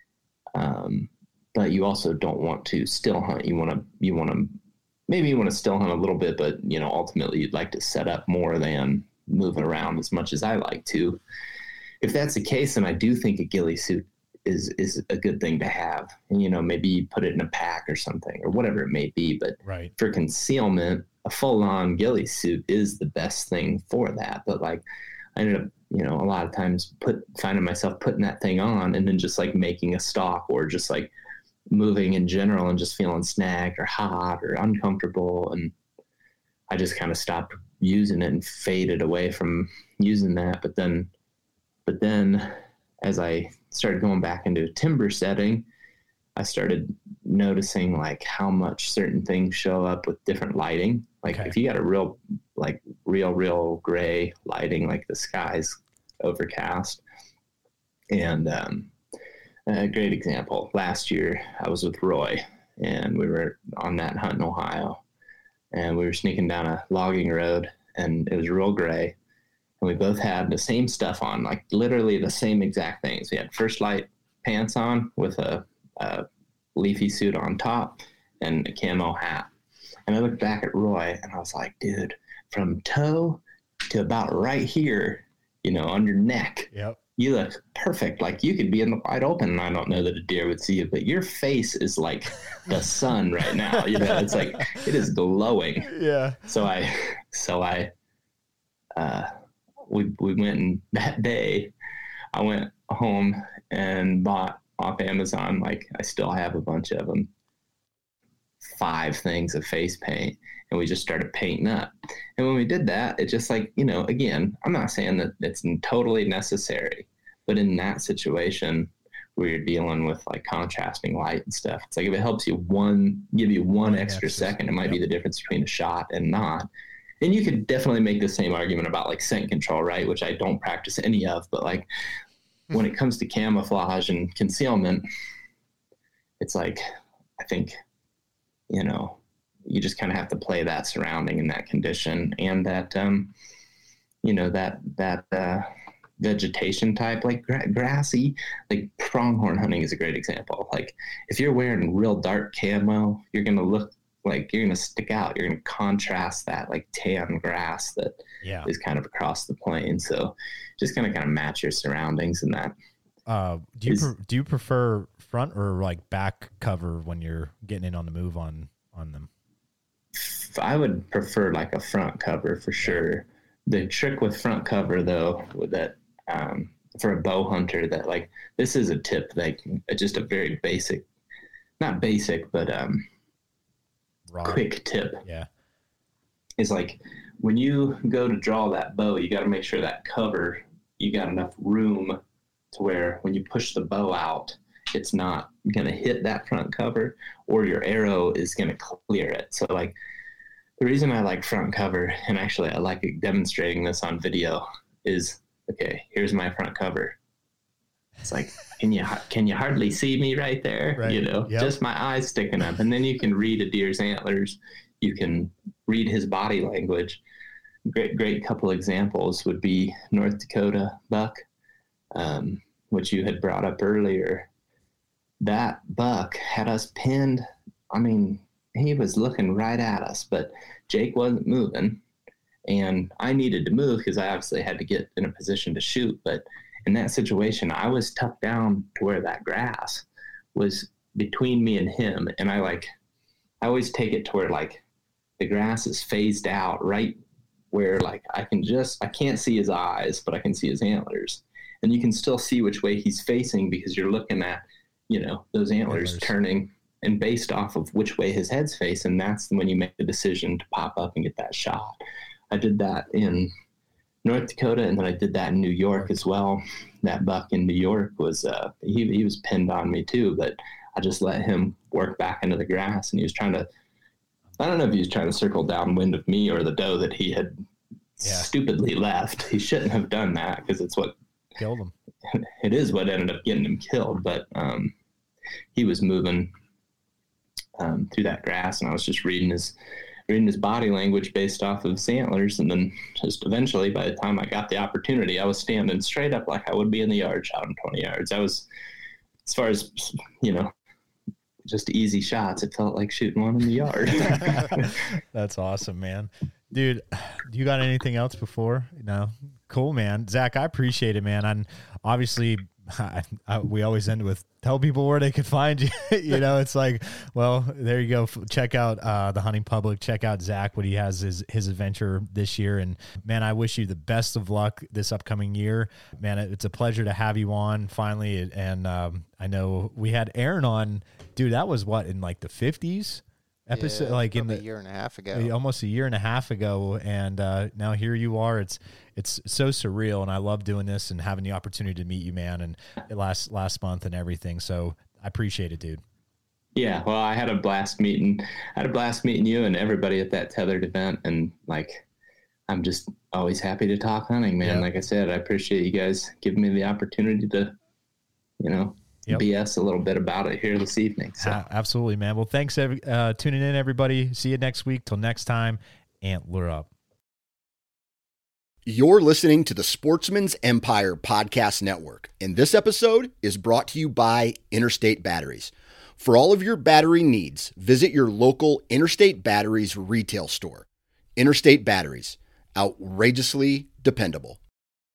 but you also don't want to still hunt. You want to still hunt a little bit, but, you know, ultimately you'd like to set up more than moving around as much as I like to. If that's the case, then I do think a ghillie suit is a good thing to have. And, you know, maybe you put it in a pack or something, or whatever it may be. But for concealment, a full-on ghillie suit is the best thing for that. But like, I ended up, you know, a lot of times finding myself putting that thing on and then just like making a stalk, or just like moving in general and just feeling snagged or hot or uncomfortable. And I just kind of stopped using it and faded away from using that. But then as I started going back into a timber setting, I started noticing like how much certain things show up with different lighting. Like if you got a real gray lighting, like the sky's overcast. And a great example, last year I was with Roy, and we were on that hunt in Ohio, and we were sneaking down a logging road, and it was real gray. And we both had the same stuff on, like literally the same exact things. We had First Light pants on with a leafy suit on top and a camo hat. And I looked back at Roy and I was like, dude, from toe to about right here, you know, on your neck, you look perfect. Like, you could be in the wide open, and I don't know that a deer would see you, but your face is like the sun right now. You know, it's like, it is glowing. Yeah. We went, and that day I went home and bought off Amazon, like, I still have a bunch of them, 5 things of face paint, and we just started painting up. And when we did that, it just, like, you know, again, I'm not saying that it's totally necessary, but in that situation where you're dealing with like contrasting light and stuff, it's like, if it helps you give you one extra second, it might be the difference between a shot and not. And you could definitely make the same argument about like scent control, right? Which I don't practice any of, but like when it comes to camouflage and concealment, it's like, I think, you know, you just kind of have to play that surrounding in that condition, and that, you know, that vegetation type, like grassy, like pronghorn hunting is a great example. Like, if you're wearing real dark camo, you're going to look like you're going to stick out. You're going to contrast that like tan grass that is kind of across the plain. So just kind of match your surroundings in that. Do you prefer front or like back cover when you're getting in on the move on them? I would prefer like a front cover for sure. The trick with front cover though, with that, for a bow hunter, that like, this is a tip, like just a very basic, not basic, but quick tip. Yeah. is like when you go to draw that bow, you got to make sure that cover, you got enough room to where when you push the bow out, it's not going to hit that front cover, or your arrow is going to clear it. So like the reason I like front cover, and actually I like demonstrating this on video, is, okay, here's my front cover. It's like, can you hardly see me right there? Right. You know, Yep. Just my eyes sticking up. And then you can read a deer's antlers. You can read his body language. Great couple examples would be North Dakota buck, which you had brought up earlier. That buck had us pinned. I mean, he was looking right at us, but Jake wasn't moving. And I needed to move because I obviously had to get in a position to shoot. But in that situation, I was tucked down to where that grass was between me and him. And I always take it to where like the grass is phased out right where like I can't see his eyes, but I can see his antlers. And you can still see which way he's facing because you're looking at, those antlers turning, and based off of which way his head's facing, that's when you make the decision to pop up and get that shot. I did that in North Dakota, and then I did that in New York as well. That buck in New York was he was pinned on me too, but I just let him work back into the grass, and he was trying to, I don't know if he was trying to circle downwind of me or the doe that he had stupidly left. He shouldn't have done that because it's what killed him. It is what ended up getting him killed, but he was moving through that grass, and I was just reading his body language based off of his antlers. And then just eventually, by the time I got the opportunity, I was standing straight up like I would be in the yard shooting 20 yards. I was, as far as, just easy shots, it felt like shooting one in the yard. That's awesome, man. Dude, you got anything else before? No? Cool, man. Zach, I appreciate it, man. And obviously, we always end with tell people where they can find you. It's like, well, there you go. Check out the Hunting Public. Check out Zach, what he has his adventure this year. And man, I wish you the best of luck this upcoming year. Man, it's a pleasure to have you on finally. And I know we had Aaron on, dude. That was what, in like the 50s episode, like in the year and a half ago, almost a year and a half ago. And now here you are. It's so surreal, and I love doing this and having the opportunity to meet you, man, and last month and everything. So I appreciate it, dude. Yeah, well, I had a blast meeting you and everybody at that tethered event, and like, I'm just always happy to talk hunting, man. Yep. Like I said, I appreciate you guys giving me the opportunity to, BS a little bit about it here this evening. So. Absolutely, man. Well, thanks tuning in, everybody. See you next week. Till next time, antler up. You're listening to the Sportsman's Empire Podcast Network, and this episode is brought to you by Interstate Batteries. For all of your battery needs, visit your local Interstate Batteries retail store. Interstate Batteries, outrageously dependable.